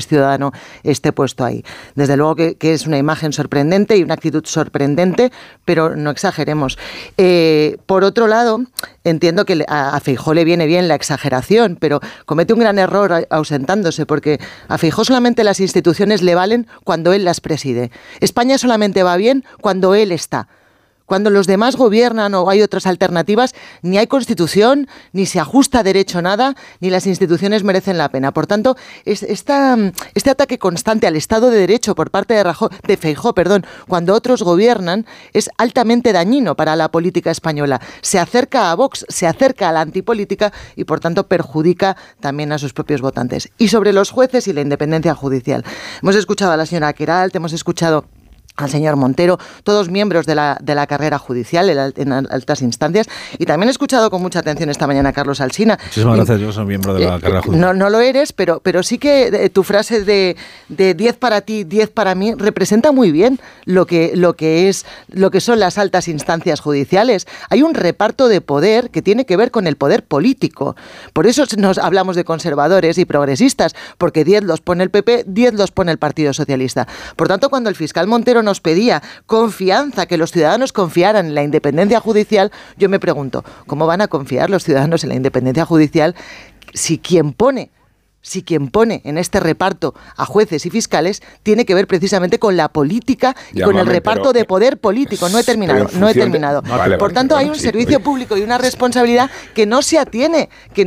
interés ciudadano esté puesto ahí. Desde luego que es una imagen sorprendente y una actitud sorprendente, pero no exageremos. Por otro lado, entiendo que a Feijóo le viene bien la exageración, pero comete un gran error ausentándose, porque a Feijóo solamente las instituciones le valen cuando él las preside. España solamente va bien cuando él está. Cuando los demás gobiernan o hay otras alternativas, ni hay constitución, ni se ajusta a derecho nada, ni las instituciones merecen la pena. Por tanto, este ataque constante al Estado de Derecho por parte de Feijóo, cuando otros gobiernan, es altamente dañino para la política española. Se acerca a Vox, se acerca a la antipolítica y, por tanto, perjudica también a sus propios votantes. Y sobre los jueces y la independencia judicial. Hemos escuchado a la señora Queralt, hemos escuchado al señor Montero, todos miembros de la carrera judicial en altas instancias, y también he escuchado con mucha atención esta mañana a Carlos Alsina. Muchísimas gracias, yo soy miembro de la carrera judicial. No lo eres, pero sí que tu frase de 10 para ti, 10 para mí, representa muy bien lo que son las altas instancias judiciales. Hay un reparto de poder que tiene que ver con el poder político. Por eso nos hablamos de conservadores y progresistas, porque 10 los pone el PP, 10 los pone el Partido Socialista. Por tanto, cuando el fiscal Montero nos pedía confianza, que los ciudadanos confiaran en la independencia judicial, yo me pregunto, ¿cómo van a confiar los ciudadanos en la independencia judicial si quien pone en este reparto a jueces y fiscales tiene que ver precisamente con la política y con el reparto de poder político? No he terminado. Por tanto, hay un servicio público y una responsabilidad que no se atiene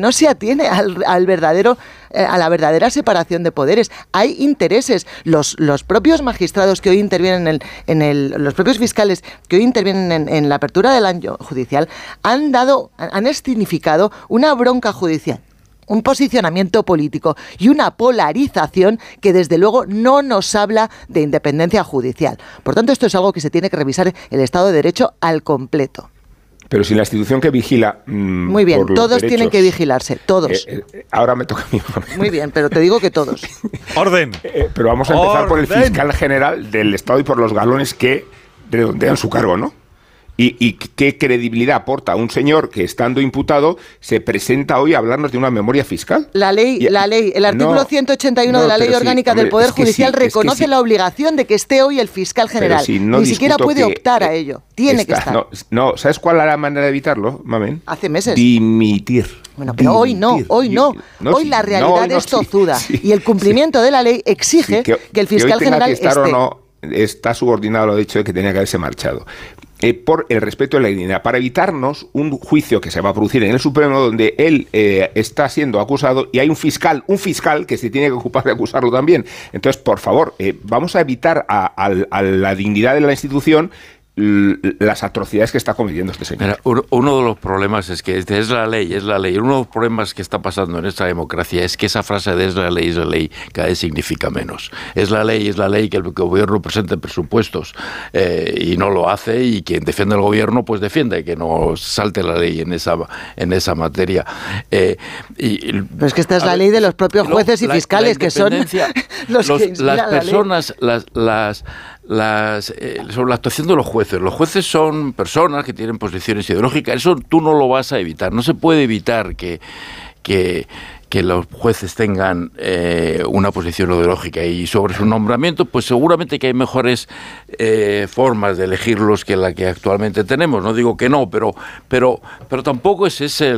a la verdadera separación de poderes. Hay intereses. Los propios magistrados que hoy intervienen los propios fiscales que hoy intervienen en la apertura del año judicial han escenificado una bronca judicial, un posicionamiento político y una polarización que desde luego no nos habla de independencia judicial. Por tanto, esto es algo que se tiene que revisar el Estado de Derecho al completo. Pero si la institución que vigila... Muy bien, todos tienen que vigilarse, todos. Ahora me toca a mí. Muy bien, pero te digo que todos. ¡Orden! Pero vamos a empezar por el fiscal general del Estado y por los galones que redondean su cargo, ¿no? ¿Y qué credibilidad aporta un señor que, estando imputado, se presenta hoy a hablarnos de una memoria fiscal? La ley, el artículo 181 de la Ley Orgánica del Poder Judicial reconoce la obligación de que esté hoy el fiscal general. Ni siquiera puede optar a ello. Tiene que estar. No, ¿sabes cuál es la manera de evitarlo, Mamen? Hace meses. Dimitir. Bueno, pero hoy no. Hoy la realidad es tozuda. Y el cumplimiento de la ley exige que el fiscal general esté. O no, está subordinado al hecho de que tenía que haberse marchado. Por el respeto de la dignidad, para evitarnos un juicio que se va a producir en el Supremo donde él está siendo acusado y hay un fiscal que se tiene que ocupar de acusarlo también. Entonces, por favor, vamos a evitar a la dignidad de la institución las atrocidades que está cometiendo este señor. Mira, uno de los problemas es que es la ley. Uno de los problemas que está pasando en esta democracia es que esa frase de es la ley, cada vez significa menos. Es la ley que el gobierno presente presupuestos y no lo hace, y quien defiende el gobierno pues defiende que no salte la ley en esa materia. Pero es que esta es la ley de los propios jueces y fiscales, que son los que las personas, sobre la actuación de los jueces. Los jueces son personas que tienen posiciones ideológicas. Eso tú no lo vas a evitar. No se puede evitar que los jueces tengan una posición ideológica, y sobre su nombramiento pues seguramente que hay mejores formas de elegirlos que la que actualmente tenemos. No digo que no, pero tampoco ese es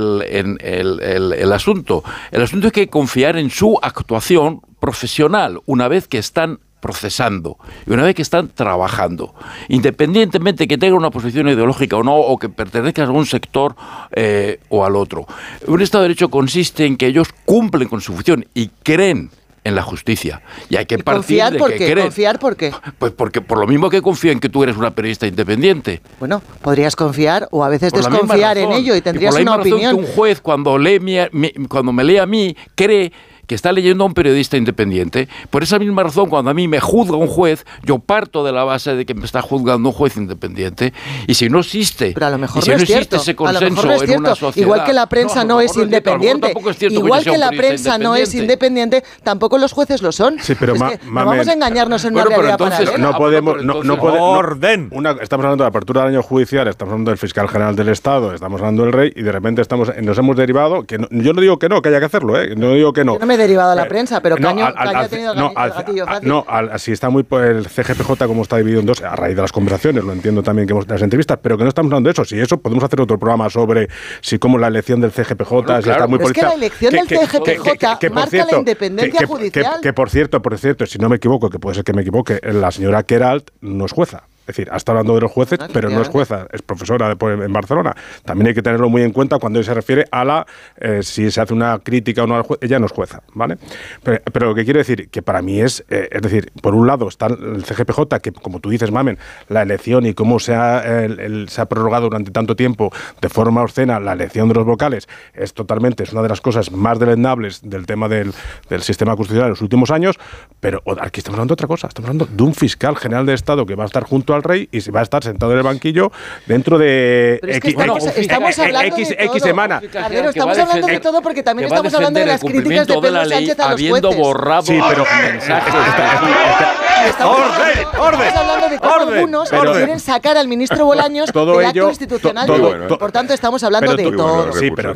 el asunto. El asunto es que hay que confiar en su actuación profesional una vez que están procesando y una vez que están trabajando, independientemente que tengan una posición ideológica o no, o que pertenezcan a un sector o al otro. Un Estado de Derecho consiste en que ellos cumplen con su función y creen en la justicia. Y hay que partir de que creen. ¿Confiar por qué? Pues porque por lo mismo que confío en que tú eres una periodista independiente. Bueno, podrías confiar o a veces desconfiar en ello y tendrías una opinión. Que un juez cuando me lee a mí cree que está leyendo a un periodista independiente. Por esa misma razón, cuando a mí me juzga un juez, yo parto de la base de que me está juzgando un juez independiente. Y si no existe, pero a lo mejor no existe ese consenso en una sociedad, igual que la prensa no es independiente, igual que la prensa no es independiente, tampoco los jueces lo son. Sí, pero no vamos a engañarnos en una realidad paralela. No podemos. ¡Orden! Estamos hablando de apertura del año judicial, estamos hablando del fiscal general del Estado, estamos hablando del rey, y de repente nos hemos derivado. Yo no digo que no, que haya que hacerlo, no digo que no. Yo no me derivado a la prensa, pero Caño ha tenido el gatillo fácil. Si está muy por el CGPJ como está dividido en dos, a raíz de las conversaciones, lo entiendo también que de las entrevistas, pero que no estamos hablando de eso. Si eso, podemos hacer otro programa sobre si cómo la elección del CGPJ, bueno, si está muy politizada. Es que la elección del CGPJ marca la independencia judicial. Que por cierto, si no me equivoco, que puede ser que me equivoque, la señora Queralt no es jueza. Es decir, está hablando de los jueces, pero no es jueza, es profesora en Barcelona. También hay que tenerlo muy en cuenta cuando se refiere a si se hace una crítica o no al juez, ella no es jueza, ¿vale? Pero lo que quiero decir, que para mí es decir, por un lado está el CGPJ, que como tú dices, Mamen, la elección y cómo se ha prorrogado durante tanto tiempo de forma obscena la elección de los vocales, es una de las cosas más deleznables del tema del sistema constitucional en los últimos años, pero aquí estamos hablando de otra cosa, estamos hablando de un fiscal general de Estado que va a estar junto al rey y se va a estar sentado en el banquillo dentro de X semanas. Estamos hablando de todo porque también estamos hablando de las críticas de Pedro Sánchez a los jueces. Borrado mensajes. Estamos hablando de cómo algunos quieren sacar al ministro Bolaños del acto institucional. Por tanto, estamos hablando de todo. Sí, pero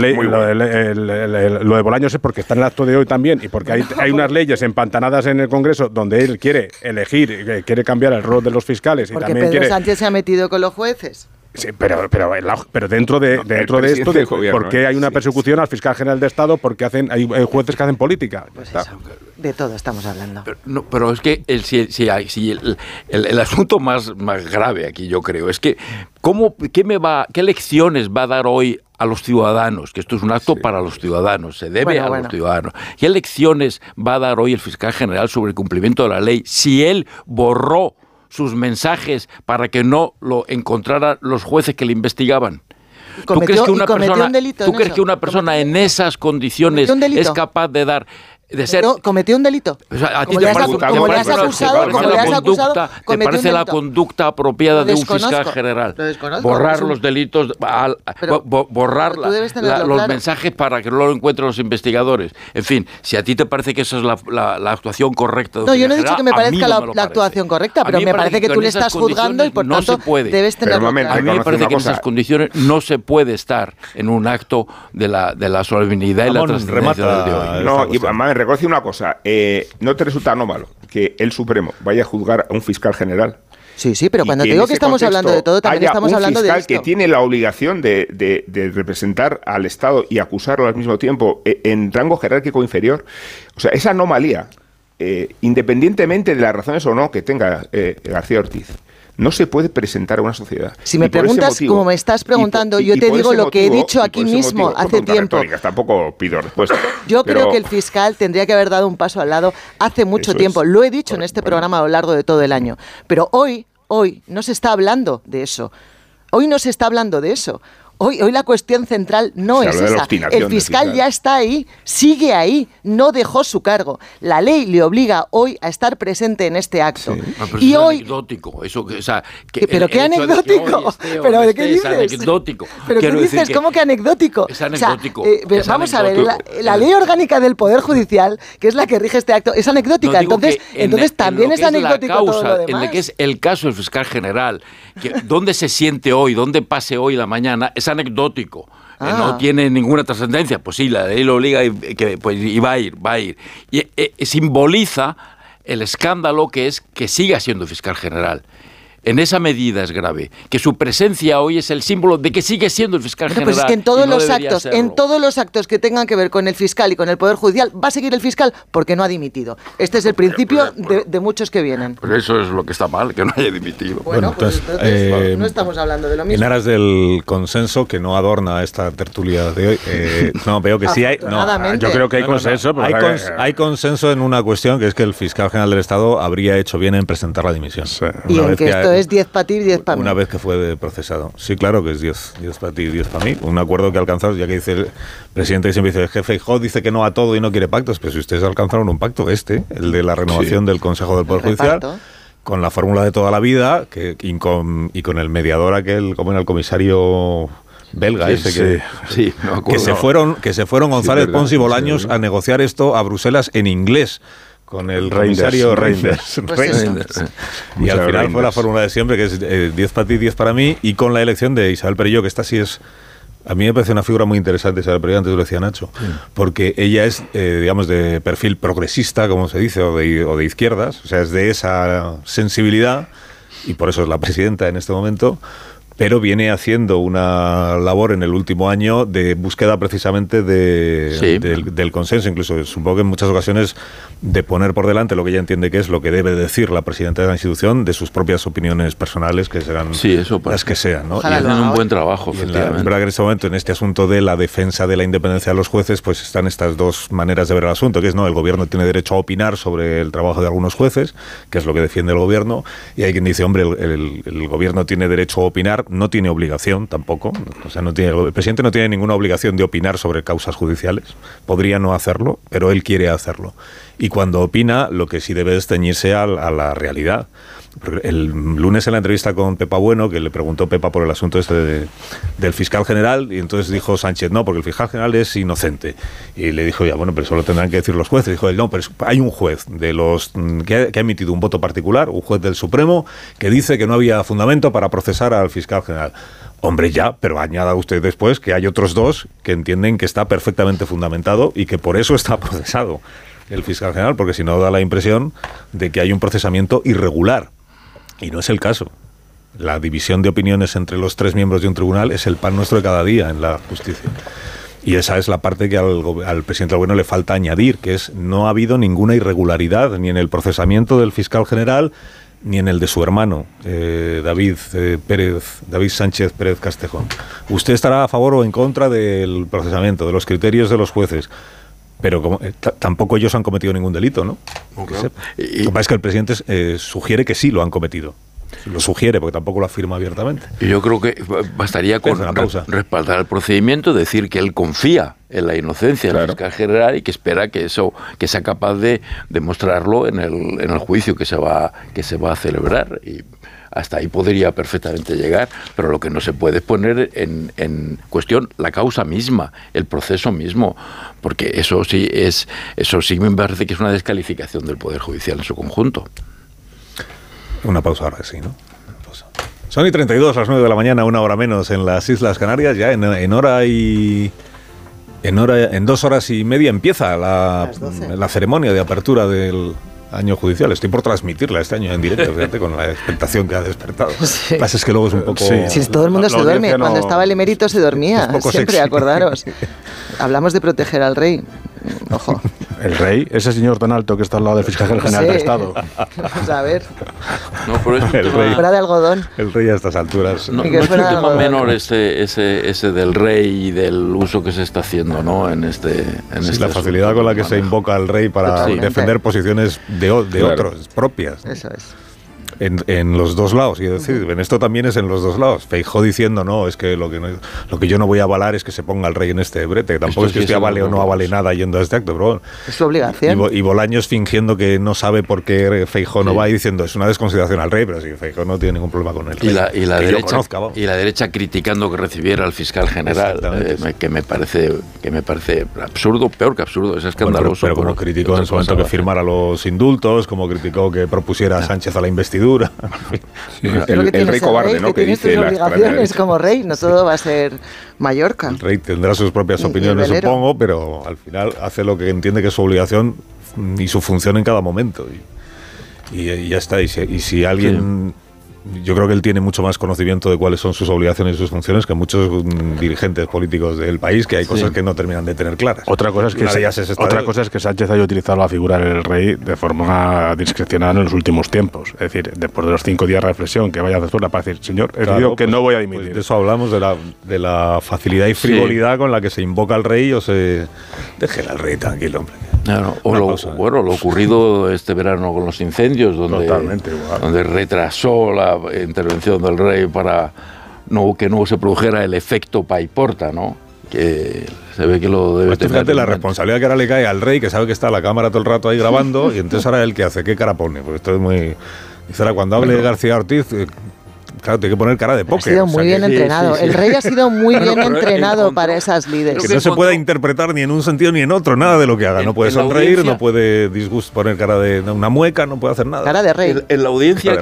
lo de Bolaños es porque está en el acto de hoy también y porque hay unas leyes empantanadas en el Congreso donde él quiere elegir, quiere cambiar el rol de los fiscales. Y porque Pedro Sánchez se ha metido con los jueces. Sí, pero dentro de esto, ¿por qué hay una persecución al fiscal general de Estado? Porque hay jueces que hacen política. Pues de todo estamos hablando. Pero es que el asunto más grave aquí, yo creo, es que ¿qué lecciones va a dar hoy a los ciudadanos? Que esto es un acto para los ciudadanos, se debe a los ciudadanos. ¿Qué lecciones va a dar hoy el fiscal general sobre el cumplimiento de la ley si él borró sus mensajes para que no lo encontraran los jueces que le investigaban? ¿Tú crees que una persona en esas condiciones es capaz de dar... cometió un delito. O sea, ¿te parece la conducta apropiada de un fiscal general? Borrar los delitos, borrar los mensajes para que no lo encuentren los investigadores. En fin, si a ti te parece que esa es la actuación correcta de un fiscal general, yo no he dicho que me parezca la actuación correcta, pero me parece que tú le estás juzgando y por tanto debes tenerlo claro. A mí me parece que en esas condiciones no se puede estar en un acto de la solemnidad y la trascendencia del de hoy. No, y reconoce una cosa, ¿no te resulta anómalo que el Supremo vaya a juzgar a un fiscal general? Sí, pero cuando te digo que estamos hablando de todo, también estamos hablando de esto. Un fiscal que tiene la obligación de representar al Estado y acusarlo al mismo tiempo en rango jerárquico inferior. O sea, esa anomalía, independientemente de las razones o no que tenga García Ortiz, no se puede presentar a una sociedad. Si me preguntas, como me estás preguntando, yo te digo lo que he dicho aquí mismo hace tiempo. Tampoco pido respuesta. Yo creo que el fiscal tendría que haber dado un paso al lado hace mucho tiempo. Lo he dicho en este programa a lo largo de todo el año. Pero hoy no se está hablando de eso. Hoy no se está hablando de eso. Hoy la cuestión central no es esa. El fiscal ya está ahí, sigue ahí, no dejó su cargo. La ley le obliga hoy a estar presente en este acto. Sí. Pero y hoy anecdótico, eso que, o sea, ¿pero qué anecdótico? ¿Pero de qué dices? Es anecdótico. ¿Pero qué dices? ¿Cómo que anecdótico? Es anecdótico. O sea, vamos a ver, la ley orgánica del Poder Judicial, que es la que rige este acto, es anecdótica. Entonces también es anecdótico todo lo demás. En lo que es el caso del fiscal general, ¿dónde se siente hoy, dónde pase hoy la mañana? Es anecdótico, no tiene ninguna trascendencia. Pues sí, la ley lo obliga y va a ir. Y simboliza el escándalo que es que siga siendo fiscal general. En esa medida es grave, que su presencia hoy es el símbolo de que sigue siendo el fiscal general. Pues es que en todos los actos que tengan que ver con el fiscal y con el Poder Judicial, va a seguir el fiscal porque no ha dimitido. Este es el principio de muchos que vienen. Pero eso es lo que está mal, que no haya dimitido. Bueno, entonces no estamos hablando de lo mismo. En aras del consenso, que no adorna esta tertulia de hoy, no, veo que sí hay... No, yo creo que hay consenso. Hay consenso en una cuestión, que es que el fiscal general del Estado habría hecho bien en presentar la dimisión. Sí. Y en que esto es 10 para ti y 10 para mí. Una vez que fue procesado. Sí, claro que es 10 para ti y 10 para mí. Un acuerdo que alcanzamos, ya que dice el presidente, que siempre dice, el jefe Feijóo dice que no a todo y no quiere pactos, pero si ustedes alcanzaron un pacto, el de la renovación del Consejo del Poder Judicial, con la fórmula de toda la vida, y con el mediador aquel, como era el comisario belga que se fueron González Pons y Bolaños a negociar esto a Bruselas en inglés, con el comisario Reinders. Y al final fue la fórmula de siempre, que es 10 para ti, 10 para mí, y con la elección de Isabel Perelló, que esta sí es A mí me parece una figura muy interesante, pero antes lo decía Nacho, porque ella es, digamos, de perfil progresista, como se dice, o de izquierdas, o sea, es de esa sensibilidad, y por eso es la presidenta en este momento, pero viene haciendo una labor en el último año de búsqueda precisamente del consenso, incluso supongo que en muchas ocasiones de poner por delante lo que ella entiende que es lo que debe decir la presidenta de la institución de sus propias opiniones personales, que serán las que sean, ¿no? Y hacen un buen trabajo, efectivamente. Es verdad que en este momento, en este asunto de la defensa de la independencia de los jueces, pues están estas dos maneras de ver el asunto, que es, no, el gobierno tiene derecho a opinar sobre el trabajo de algunos jueces, que es lo que defiende el gobierno, y hay quien dice, hombre, el gobierno tiene derecho a opinar, no tiene obligación tampoco, o sea, el presidente no tiene ninguna obligación de opinar sobre causas judiciales, podría no hacerlo, pero él quiere hacerlo. Y cuando opina, lo que sí debe es ceñirse a la realidad. El lunes en la entrevista con Pepa Bueno, que le preguntó Pepa por el asunto del fiscal general, y entonces dijo Sánchez, no, porque el fiscal general es inocente. Y le dijo, ya, bueno, pero eso lo tendrán que decir los jueces. Dijo él, no, pero hay un juez de los que ha emitido un voto particular, un juez del Supremo, que dice que no había fundamento para procesar al fiscal general. Hombre, ya, pero añada usted después que hay otros dos que entienden que está perfectamente fundamentado y que por eso está procesado el fiscal general, porque si no da la impresión de que hay un procesamiento irregular. Y no es el caso. La división de opiniones entre los tres miembros de un tribunal es el pan nuestro de cada día en la justicia. Y esa es la parte que al presidente del gobierno le falta añadir, que es no ha habido ninguna irregularidad ni en el procesamiento del fiscal general ni en el de su hermano, David Sánchez Pérez Castejón. ¿Usted estará a favor o en contra del procesamiento, de los criterios de los jueces? Pero tampoco ellos han cometido ningún delito, ¿no? Claro. Lo que pasa es que el presidente sugiere que sí lo han cometido. Lo sugiere, porque tampoco lo afirma abiertamente. Y yo creo que bastaría con respaldar el procedimiento, decir que él confía en la inocencia del fiscal general y que espera que sea capaz de demostrarlo en el juicio que se va a celebrar. Y hasta ahí podría perfectamente llegar, pero lo que no se puede es poner en cuestión la causa misma, el proceso mismo, porque eso sí me parece que es una descalificación del Poder Judicial en su conjunto. Una pausa ahora, sí, ¿no? Son y 32, las 9 de la mañana, una hora menos en las Islas Canarias, ya en 2 horas y media empieza la ceremonia de apertura del año judicial. Estoy por transmitirla este año en directo, fíjate, con la expectación que ha despertado. Sí. Lo que pasa es que luego es un poco... Sí, todo el mundo se duerme. Cuando estaba el emérito se dormía. Siempre, sexy. Acordaros. Hablamos de proteger al rey. Ojo. El rey, ese señor tan alto que está al lado del fiscal general del Estado. Vamos a ver. No, pero es el rey, fuera de algodón. El rey a estas alturas. No es un tema menor ese del rey y del uso que se está haciendo, ¿no? La facilidad con la que se invoca al rey para defender posiciones de otros, propias. Eso es. En los dos lados, y es decir, en esto también es en los dos lados. Feijóo diciendo, no, es que lo que yo no voy a avalar es que se ponga el rey en este brete, que tampoco es que usted avale o no avale nada yendo a este acto, pero bueno. Es su obligación. Y Bolaños fingiendo que no sabe por qué Feijóo no va y diciendo, es una desconsideración al rey, pero sí, Feijóo no tiene ningún problema con él. Y la derecha criticando que recibiera al fiscal general, que me parece absurdo, peor que absurdo, es escandaloso. Pero como criticó en su momento que firmara los indultos, como criticó que propusiera a Sánchez a la investidura. El rey cobarde, ¿no? Que dice sus obligaciones como rey, no todo va a ser Mallorca. El rey tendrá sus propias opiniones, supongo, pero al final hace lo que entiende que es su obligación y su función en cada momento. Y ya está. Y si alguien... Yo creo que él tiene mucho más conocimiento de cuáles son sus obligaciones y sus funciones que muchos dirigentes políticos del país, que hay cosas que no terminan de tener claras. Otra cosa es que Sánchez haya utilizado la figura del rey de forma discrecional en los últimos tiempos. Es decir, después de los 5 días de reflexión que vaya a hacer para decir, señor, he decidido que no voy a dimitir. Pues de eso hablamos, de la facilidad y frivolidad con la que se invoca al rey o se... Déjela al rey tranquilo, hombre. Claro, lo ocurrido este verano con los incendios, donde retrasó la intervención del rey para que no se produjera el efecto paiporta, ¿no? Que se ve que lo debe tener. Fíjate la responsabilidad que ahora le cae al rey, que sabe que está la cámara todo el rato ahí grabando, y entonces ahora él que hace, ¿qué cara pone? Porque esto es muy... Dice ahora, cuando hable García Ortiz, claro, tiene que poner cara de póker. Ha sido muy bien entrenado. El rey ha sido muy bien entrenado para esas líderes. Que no se pueda interpretar ni en un sentido ni en otro, nada de lo que haga. No puede sonreír, no puede poner cara de una mueca, no puede hacer nada. Cara de rey. En la audiencia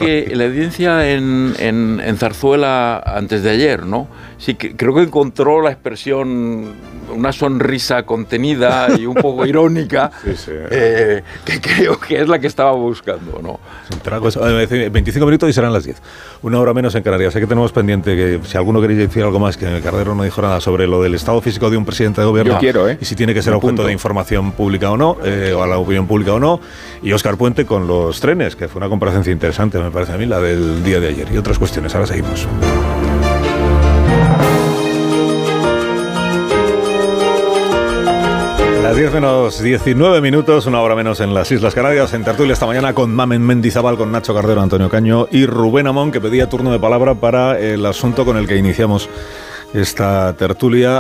en Zarzuela antes de ayer, ¿no? Sí, creo que encontró la expresión, una sonrisa contenida y un poco irónica, que creo que es la que estaba buscando, ¿no? 25 minutos y serán las 10. Una hora menos en Canarias. Sé que tenemos pendiente que si alguno queréis decir algo más, que Cardero no dijo nada sobre lo del estado físico de un presidente de gobierno. Yo quiero, y si tiene que ser objeto de información pública o no, o a la opinión pública o no. Y Óscar Puente con los trenes, que fue una comparecencia interesante, me parece a mí, la del día de ayer. Y otras cuestiones. Ahora seguimos. Las 10 menos 19 minutos, una hora menos en las Islas Canarias, en tertulia esta mañana con Mamen Mendizábal, con Nacho Cardero, Antonio Caño y Rubén Amón, que pedía turno de palabra para el asunto con el que iniciamos esta tertulia.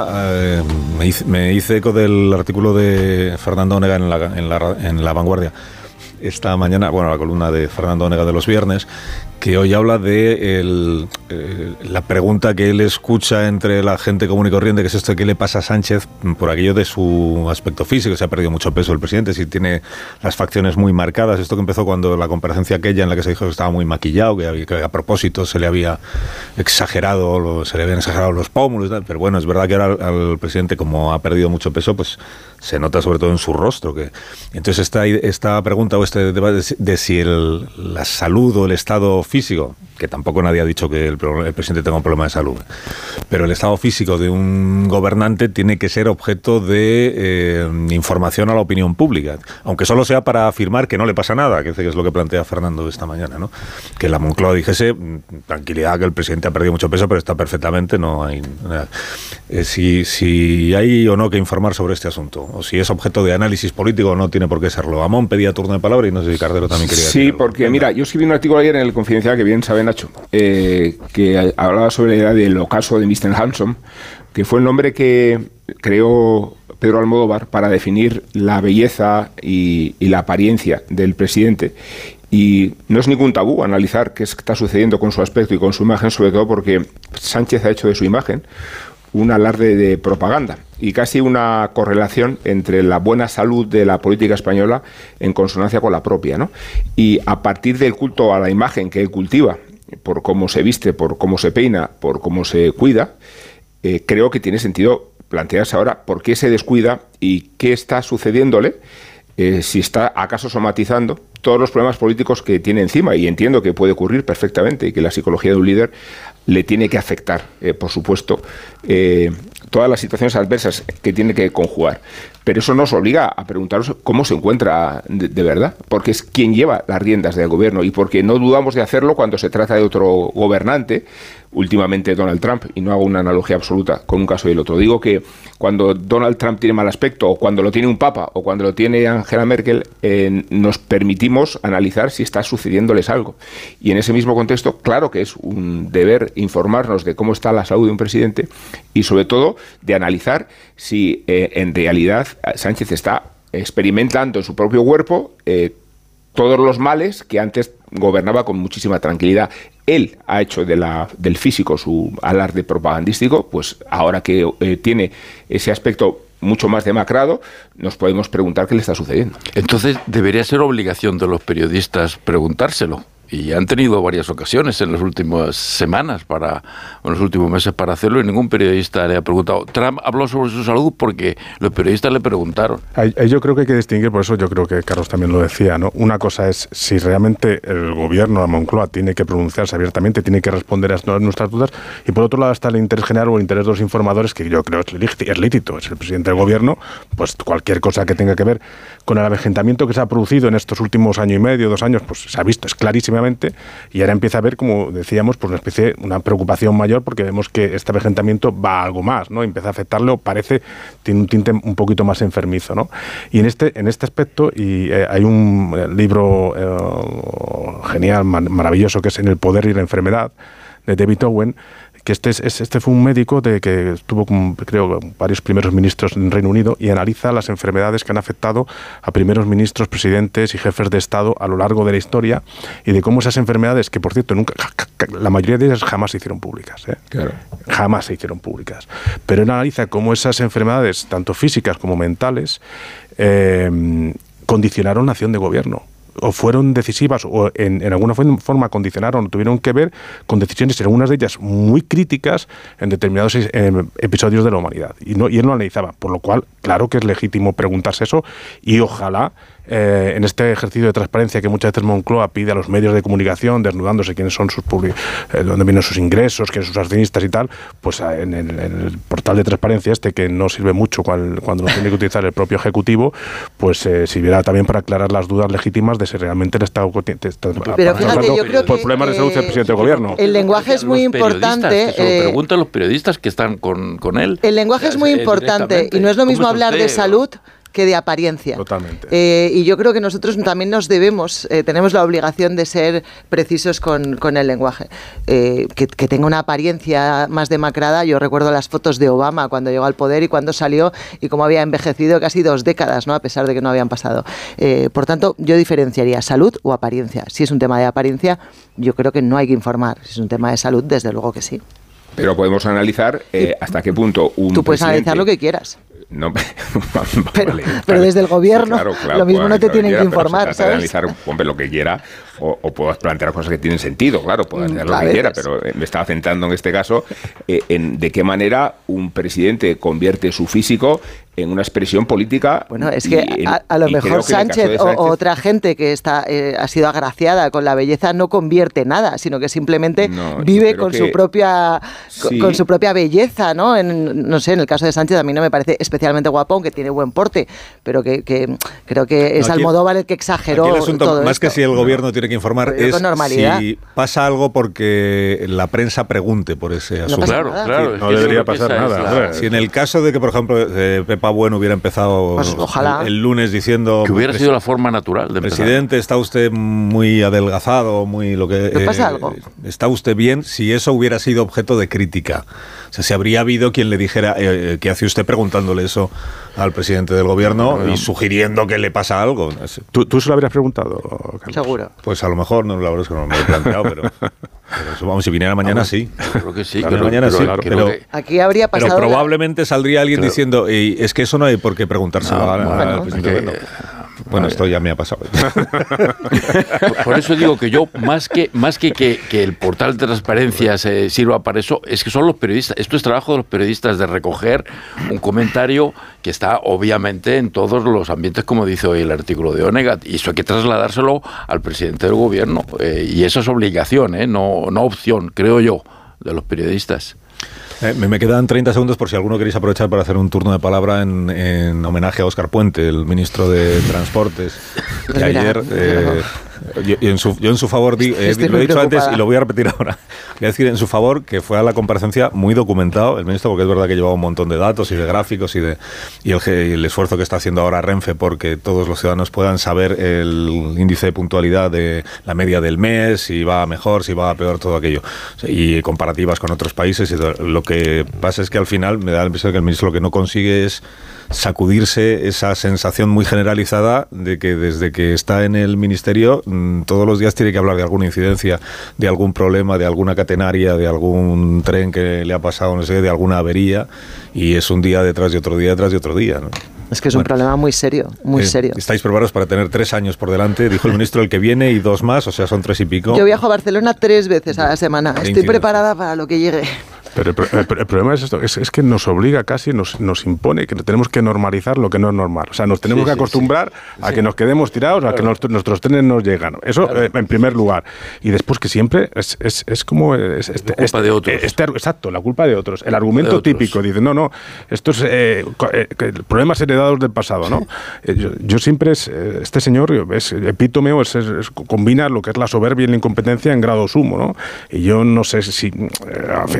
Me hice eco del artículo de Fernando Onega en La Vanguardia esta mañana, bueno, la columna de Fernando Onega de los viernes, que hoy habla de la pregunta que él escucha entre la gente común y corriente, que es esto de qué le pasa a Sánchez por aquello de su aspecto físico. Se ha perdido mucho peso el presidente, si tiene las facciones muy marcadas. Esto que empezó cuando la comparecencia aquella en la que se dijo que estaba muy maquillado, que a propósito se le habían exagerado los pómulos y tal. Pero bueno, es verdad que ahora al presidente, como ha perdido mucho peso, pues se nota sobre todo en su rostro. Entonces esta pregunta o este debate de si la salud o el estado físico, que tampoco nadie ha dicho que el presidente tenga un problema de salud, pero el estado físico de un gobernante tiene que ser objeto de información a la opinión pública, aunque solo sea para afirmar que no le pasa nada, que es lo que plantea Fernando esta mañana, ¿no? Que la Moncloa dijese, tranquilidad, que el presidente ha perdido mucho peso, pero está perfectamente, no hay nada. Si hay o no que informar sobre este asunto, o si es objeto de análisis político o no, tiene por qué serlo. Amón pedía turno de palabra y no sé si Cardero también quería decir algo. Porque mira, yo escribí un artículo ayer en el Confidencial, que bien sabe Nacho, que hablaba sobre la idea del ocaso de Mr. Handsome, que fue el nombre que creó Pedro Almodóvar para definir la belleza y la apariencia del presidente. Y no es ningún tabú analizar qué está sucediendo con su aspecto y con su imagen, sobre todo porque Sánchez ha hecho de su imagen un alarde de propaganda y casi una correlación entre la buena salud de la política española en consonancia con la propia, ¿no? Y a partir del culto a la imagen que él cultiva, por cómo se viste, por cómo se peina, por cómo se cuida, creo que tiene sentido plantearse ahora por qué se descuida y qué está sucediéndole, si está acaso somatizando todos los problemas políticos que tiene encima, y entiendo que puede ocurrir perfectamente y que la psicología de un líder le tiene que afectar, por supuesto, todas las situaciones adversas que tiene que conjugar. Pero eso nos obliga a preguntarnos cómo se encuentra de verdad, porque es quien lleva las riendas del gobierno y porque no dudamos de hacerlo cuando se trata de otro gobernante, últimamente Donald Trump, y no hago una analogía absoluta con un caso y el otro. Digo que cuando Donald Trump tiene mal aspecto, o cuando lo tiene un papa, o cuando lo tiene Angela Merkel, nos permitimos analizar si está sucediéndoles algo. Y en ese mismo contexto, claro que es un deber informarnos de cómo está la salud de un presidente y sobre todo de analizar si en realidad Sánchez está experimentando en su propio cuerpo todos los males que antes gobernaba con muchísima tranquilidad. Él ha hecho del físico su alarde propagandístico, pues ahora que tiene ese aspecto mucho más demacrado, nos podemos preguntar qué le está sucediendo. Entonces, debería ser obligación de los periodistas preguntárselo. Y han tenido varias ocasiones en las últimas semanas, en los últimos meses para hacerlo, y ningún periodista le ha preguntado. Trump habló sobre su salud porque los periodistas le preguntaron. Yo creo que hay que distinguir, por eso yo creo que Carlos también lo decía, ¿no? Una cosa es si realmente el gobierno, la Moncloa, tiene que pronunciarse abiertamente, tiene que responder a nuestras dudas, y por otro lado está el interés general o el interés de los informadores, que yo creo es lícito, es el presidente del gobierno, pues cualquier cosa que tenga que ver con el avejentamiento que se ha producido en estos últimos año y medio, 2 años, pues se ha visto, es clarísimo. Y ahora empieza a haber, como decíamos, pues una preocupación mayor, porque vemos que este avejentamiento va a algo más, ¿no? Empieza a afectarle, o tiene un tinte un poquito más enfermizo, ¿no? Y en este aspecto, hay un libro genial, maravilloso, que es En el poder y la enfermedad, de David Owen, que este fue un médico que estuvo con, creo, varios primeros ministros en Reino Unido y analiza las enfermedades que han afectado a primeros ministros, presidentes y jefes de Estado a lo largo de la historia, y de cómo esas enfermedades, que por cierto la mayoría de ellas jamás se hicieron públicas, claro, jamás se hicieron públicas, pero él analiza cómo esas enfermedades, tanto físicas como mentales, condicionaron la acción de gobierno, o fueron decisivas, o en alguna forma condicionaron, o tuvieron que ver con decisiones, algunas de ellas muy críticas, en determinados episodios de la humanidad. Y él lo analizaba, por lo cual, claro que es legítimo preguntarse eso, y ojalá en este ejercicio de transparencia que muchas veces Moncloa pide a los medios de comunicación, desnudándose quiénes son sus dónde vienen sus ingresos, quiénes son sus accionistas y tal, pues en el portal de transparencia que no sirve mucho cuando lo tiene que utilizar el propio Ejecutivo, pues sirviera también para aclarar las dudas legítimas de si realmente el Estado pero fíjate, yo creo por problemas de salud del presidente del gobierno. El lenguaje es muy importante. Se lo preguntan los periodistas que están con él. El lenguaje es muy importante y no es lo mismo hablar de salud que de apariencia. Totalmente. Y yo creo que nosotros también nos debemos, tenemos la obligación de ser precisos con el lenguaje. Que tenga una apariencia más demacrada. Yo recuerdo las fotos de Obama cuando llegó al poder y cuando salió y cómo había envejecido casi 2 décadas, ¿no? A pesar de que no habían pasado. Por tanto, yo diferenciaría salud o apariencia. Si es un tema de apariencia, yo creo que no hay que informar. Si es un tema de salud, desde luego que sí. Pero podemos analizar hasta qué punto Tú puedes analizar lo que quieras. No, pero desde el gobierno lo mismo no te tienen que informar, ¿sabes? Analizar lo que quiera o puedas plantear cosas que tienen sentido, claro, puedes hacer lo que quiera, pero me estaba centrando en este caso en de qué manera un presidente convierte su físico en una expresión política. Bueno, es que a lo mejor Sánchez o otra gente que ha sido agraciada con la belleza no convierte nada, sino que simplemente vive con su propia belleza, ¿no? No sé, en el caso de Sánchez a mí no me parece especialmente guapo, aunque tiene buen porte, pero que creo que es Almodóvar el que exageró aquí el asunto, todo más esto. que si el gobierno tiene que informar, es si pasa algo porque la prensa pregunte por ese asunto. Claro, no debería pasar nada. Si en el caso de que, por ejemplo, Pepa Bueno hubiera empezado pues el lunes diciendo que hubiera sido la forma natural de empezar. Presidente, está usted muy adelgazado, ¿Le pasa algo? ¿Está usted bien? Si eso hubiera sido objeto de crítica. O sea, si habría habido quien le dijera ¿qué hace usted preguntándole eso al presidente del gobierno y sugiriendo que le pasa algo? ¿Tú se lo habrías preguntado, Carlos? Seguro. Pues a lo mejor, la verdad es que no me lo he planteado, pero vamos, si viniera mañana sí. Creo que sí. Mañana sí, pero aquí habría pasado. Pero probablemente saldría alguien diciendo, es que eso no hay por qué preguntárselo al presidente del gobierno. Bueno, esto ya me ha pasado. Por eso digo que yo, más que el portal de transparencia se sirva para eso, es que son los periodistas. Esto es trabajo de los periodistas, de recoger un comentario que está obviamente en todos los ambientes, como dice hoy el artículo de Onega, y eso hay que trasladárselo al presidente del gobierno. Y eso es obligación, no opción, creo yo, de los periodistas. Me quedan 30 segundos por si alguno queréis aprovechar para hacer un turno de palabra en homenaje a Óscar Puente, el ministro de Transportes, que ayer, yo en su favor, lo he dicho antes y lo voy a repetir ahora, voy a decir en su favor que fue a la comparecencia muy documentado el ministro, porque es verdad que llevaba un montón de datos y de gráficos y el esfuerzo que está haciendo ahora Renfe porque todos los ciudadanos puedan saber el índice de puntualidad de la media del mes, si va mejor, si va peor, todo aquello, y comparativas con otros países. Lo que pasa es que al final me da la impresión que el ministro lo que no consigue es sacudirse esa sensación muy generalizada de que desde que está en el ministerio todos los días tiene que hablar de alguna incidencia, de algún problema, de alguna catenaria, de algún tren que le ha pasado, no sé, de alguna avería, y es un día detrás de otro día detrás de otro día, ¿no? Es que es un problema muy serio, muy serio. ¿Estáis preparados para tener 3 años por delante? Dijo el ministro el que viene y 2 más, o sea, son 3 y pico. Yo viajo a Barcelona 3 veces a la semana. Estoy preparada para lo que llegue. Pero el problema es esto, es que nos obliga casi, nos impone que tenemos que normalizar lo que no es normal. O sea, nos tenemos que acostumbrar a que nos quedemos tirados, a que nuestros trenes nos llegan. Eso en primer lugar. Y después que siempre es como... culpa de otros. Exacto, la culpa de otros. El argumento típico, dice, no, esto es problemas heredados del pasado, ¿no? Yo siempre este señor es epítome o combina lo que es la soberbia y la incompetencia en grado sumo, ¿no? Y yo no sé si al final, si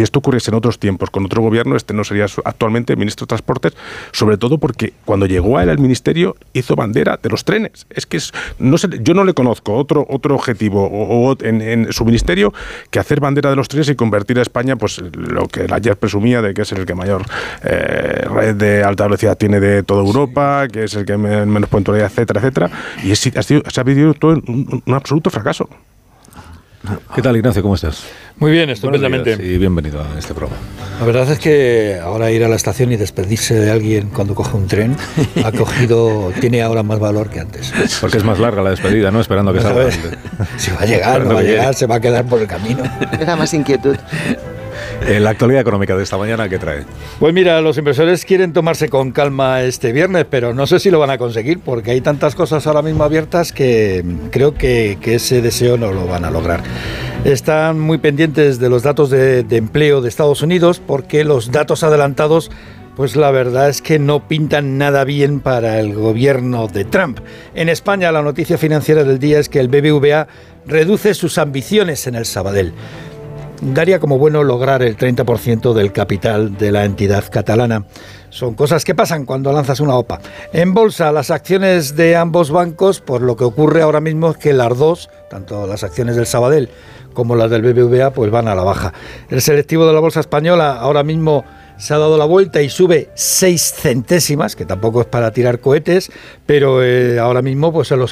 esto ocurriese en otros tiempos, con otro gobierno, este no sería actualmente ministro de Transportes, sobre todo porque cuando llegó a él al ministerio hizo bandera de los trenes. Es que yo no le conozco otro objetivo en su ministerio que hacer bandera de los trenes y convertir a España, pues lo que ayer presumía de que es el que mayor red de alta velocidad tiene de toda Europa, que es el que menos puntualidad, etcétera, etcétera. Y se ha vivido todo un absoluto fracaso. ¿Qué tal, Ignacio? ¿Cómo estás? Muy bien, estupendamente. Y bienvenido a este programa. La verdad es que ahora ir a la estación y despedirse de alguien cuando coge un tren tiene ahora más valor que antes. Porque es más larga la despedida, ¿no? Esperando que salga. Si va a llegar, no va a llegar, se va a quedar por el camino. Me da más inquietud. La actualidad económica de esta mañana, ¿qué trae? Pues mira, los inversores quieren tomarse con calma este viernes, pero no sé si lo van a conseguir, porque hay tantas cosas ahora mismo abiertas que creo que ese deseo no lo van a lograr. Están muy pendientes de los datos de empleo de Estados Unidos, porque los datos adelantados, pues la verdad es que no pintan nada bien para el gobierno de Trump. En España, la noticia financiera del día es que el BBVA reduce sus ambiciones en el Sabadell. Daría como bueno lograr el 30% del capital de la entidad catalana. Son cosas que pasan cuando lanzas una OPA. En bolsa, las acciones de ambos bancos, por lo que ocurre ahora mismo es que las dos, tanto las acciones del Sabadell como las del BBVA, pues van a la baja. El selectivo de la bolsa española ahora mismo se ha dado la vuelta y sube 6 céntimos, que tampoco es para tirar cohetes, pero ahora mismo pues en los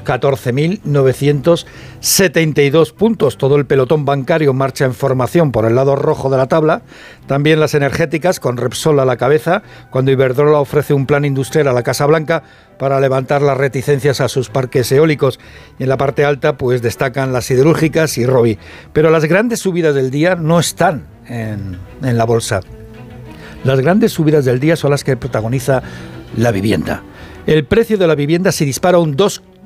14.972 puntos. Todo el pelotón bancario marcha en formación por el lado rojo de la tabla. También las energéticas, con Repsol a la cabeza, cuando Iberdrola ofrece un plan industrial a la Casa Blanca para levantar las reticencias a sus parques eólicos. Y en la parte alta pues destacan las siderúrgicas y Robi. Pero las grandes subidas del día no están en la bolsa. Las grandes subidas del día son las que protagoniza la vivienda. El precio de la vivienda se dispara un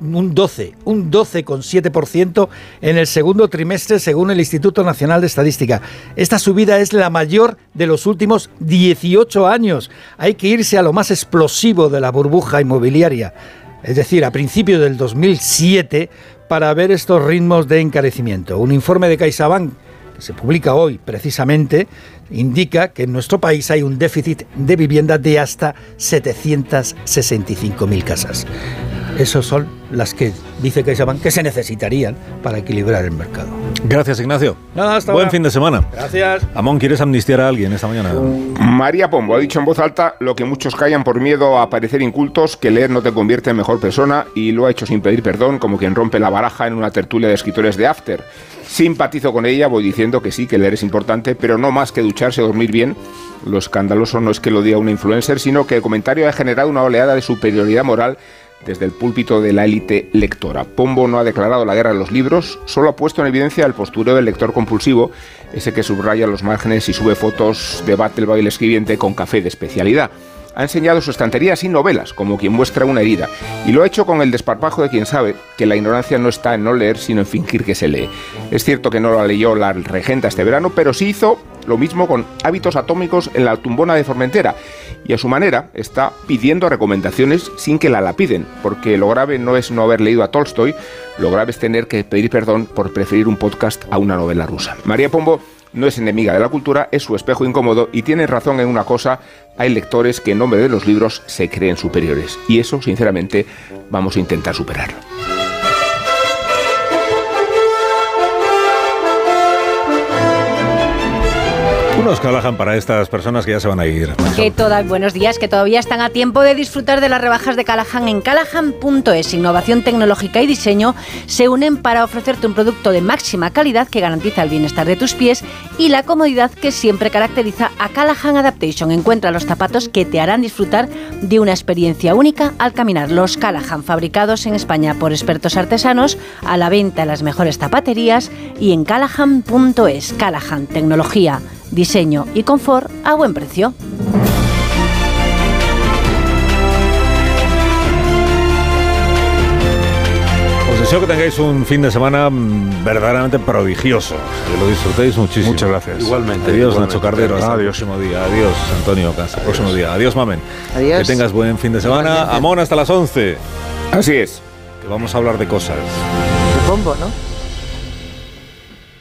12,7% en el segundo trimestre, según el Instituto Nacional de Estadística. Esta subida es la mayor de los últimos 18 años. Hay que irse a lo más explosivo de la burbuja inmobiliaria, es decir, a principios del 2007, para ver estos ritmos de encarecimiento. Un informe de CaixaBank, que se publica hoy precisamente, indica que en nuestro país hay un déficit de vivienda de hasta 765.000 casas. Esas son las que dice CaixaBank que se necesitarían para equilibrar el mercado. Gracias, Ignacio. Nada, hasta Buen ahora. fin de semana. Gracias. Amón, ¿quieres amnistiar a alguien esta mañana? María Pombo ha dicho en voz alta lo que muchos callan por miedo a parecer incultos, que leer no te convierte en mejor persona, y lo ha hecho sin pedir perdón, como quien rompe la baraja en una tertulia de escritores de After. Simpatizo con ella, voy diciendo que sí, que leer es importante, pero no más que ducharse o dormir bien. Lo escandaloso no es que lo diga una influencer, sino que el comentario ha generado una oleada de superioridad moral desde el púlpito de la élite lectora. Pombo no ha declarado la guerra a los libros, solo ha puesto en evidencia el postureo del lector compulsivo, ese que subraya los márgenes y sube fotos de Battleboy el escribiente con café de especialidad. Ha enseñado su estantería sin novelas, como quien muestra una herida, y lo ha hecho con el desparpajo de quien sabe que la ignorancia no está en no leer, sino en fingir que se lee. Es cierto que no la leyó la regenta este verano, pero sí hizo lo mismo con Hábitos atómicos en la tumbona de Formentera, y a su manera está pidiendo recomendaciones sin que la piden, porque lo grave no es no haber leído a Tolstoy, lo grave es tener que pedir perdón por preferir un podcast a una novela rusa. María Pombo no es enemiga de la cultura, es su espejo incómodo, y tiene razón en una cosa: hay lectores que en nombre de los libros se creen superiores, y eso, sinceramente, vamos a intentar superarlo. Unos Callahan para estas personas que ya se van a ir. Buenos días, que todavía están a tiempo de disfrutar de las rebajas de Callahan en Callahan.es. Innovación tecnológica y diseño se unen para ofrecerte un producto de máxima calidad que garantiza el bienestar de tus pies y la comodidad que siempre caracteriza a Callahan Adaptation. Encuentra los zapatos que te harán disfrutar de una experiencia única al caminar. Los Callahan, fabricados en España por expertos artesanos, a la venta en las mejores zapaterías y en Callahan.es. Callahan, tecnología, diseño y confort a buen precio. Os deseo que tengáis un fin de semana verdaderamente prodigioso, que lo disfrutéis muchísimo. Muchas gracias. Igualmente. Adiós, Nacho Cardero. Hasta el próximo día. Adiós, Antonio. Hasta el próximo día. Adiós, Mamen. Adiós. Que tengas buen fin de semana. Amón, hasta las 11. Así es. Que vamos a hablar de cosas. De Pombo, ¿no?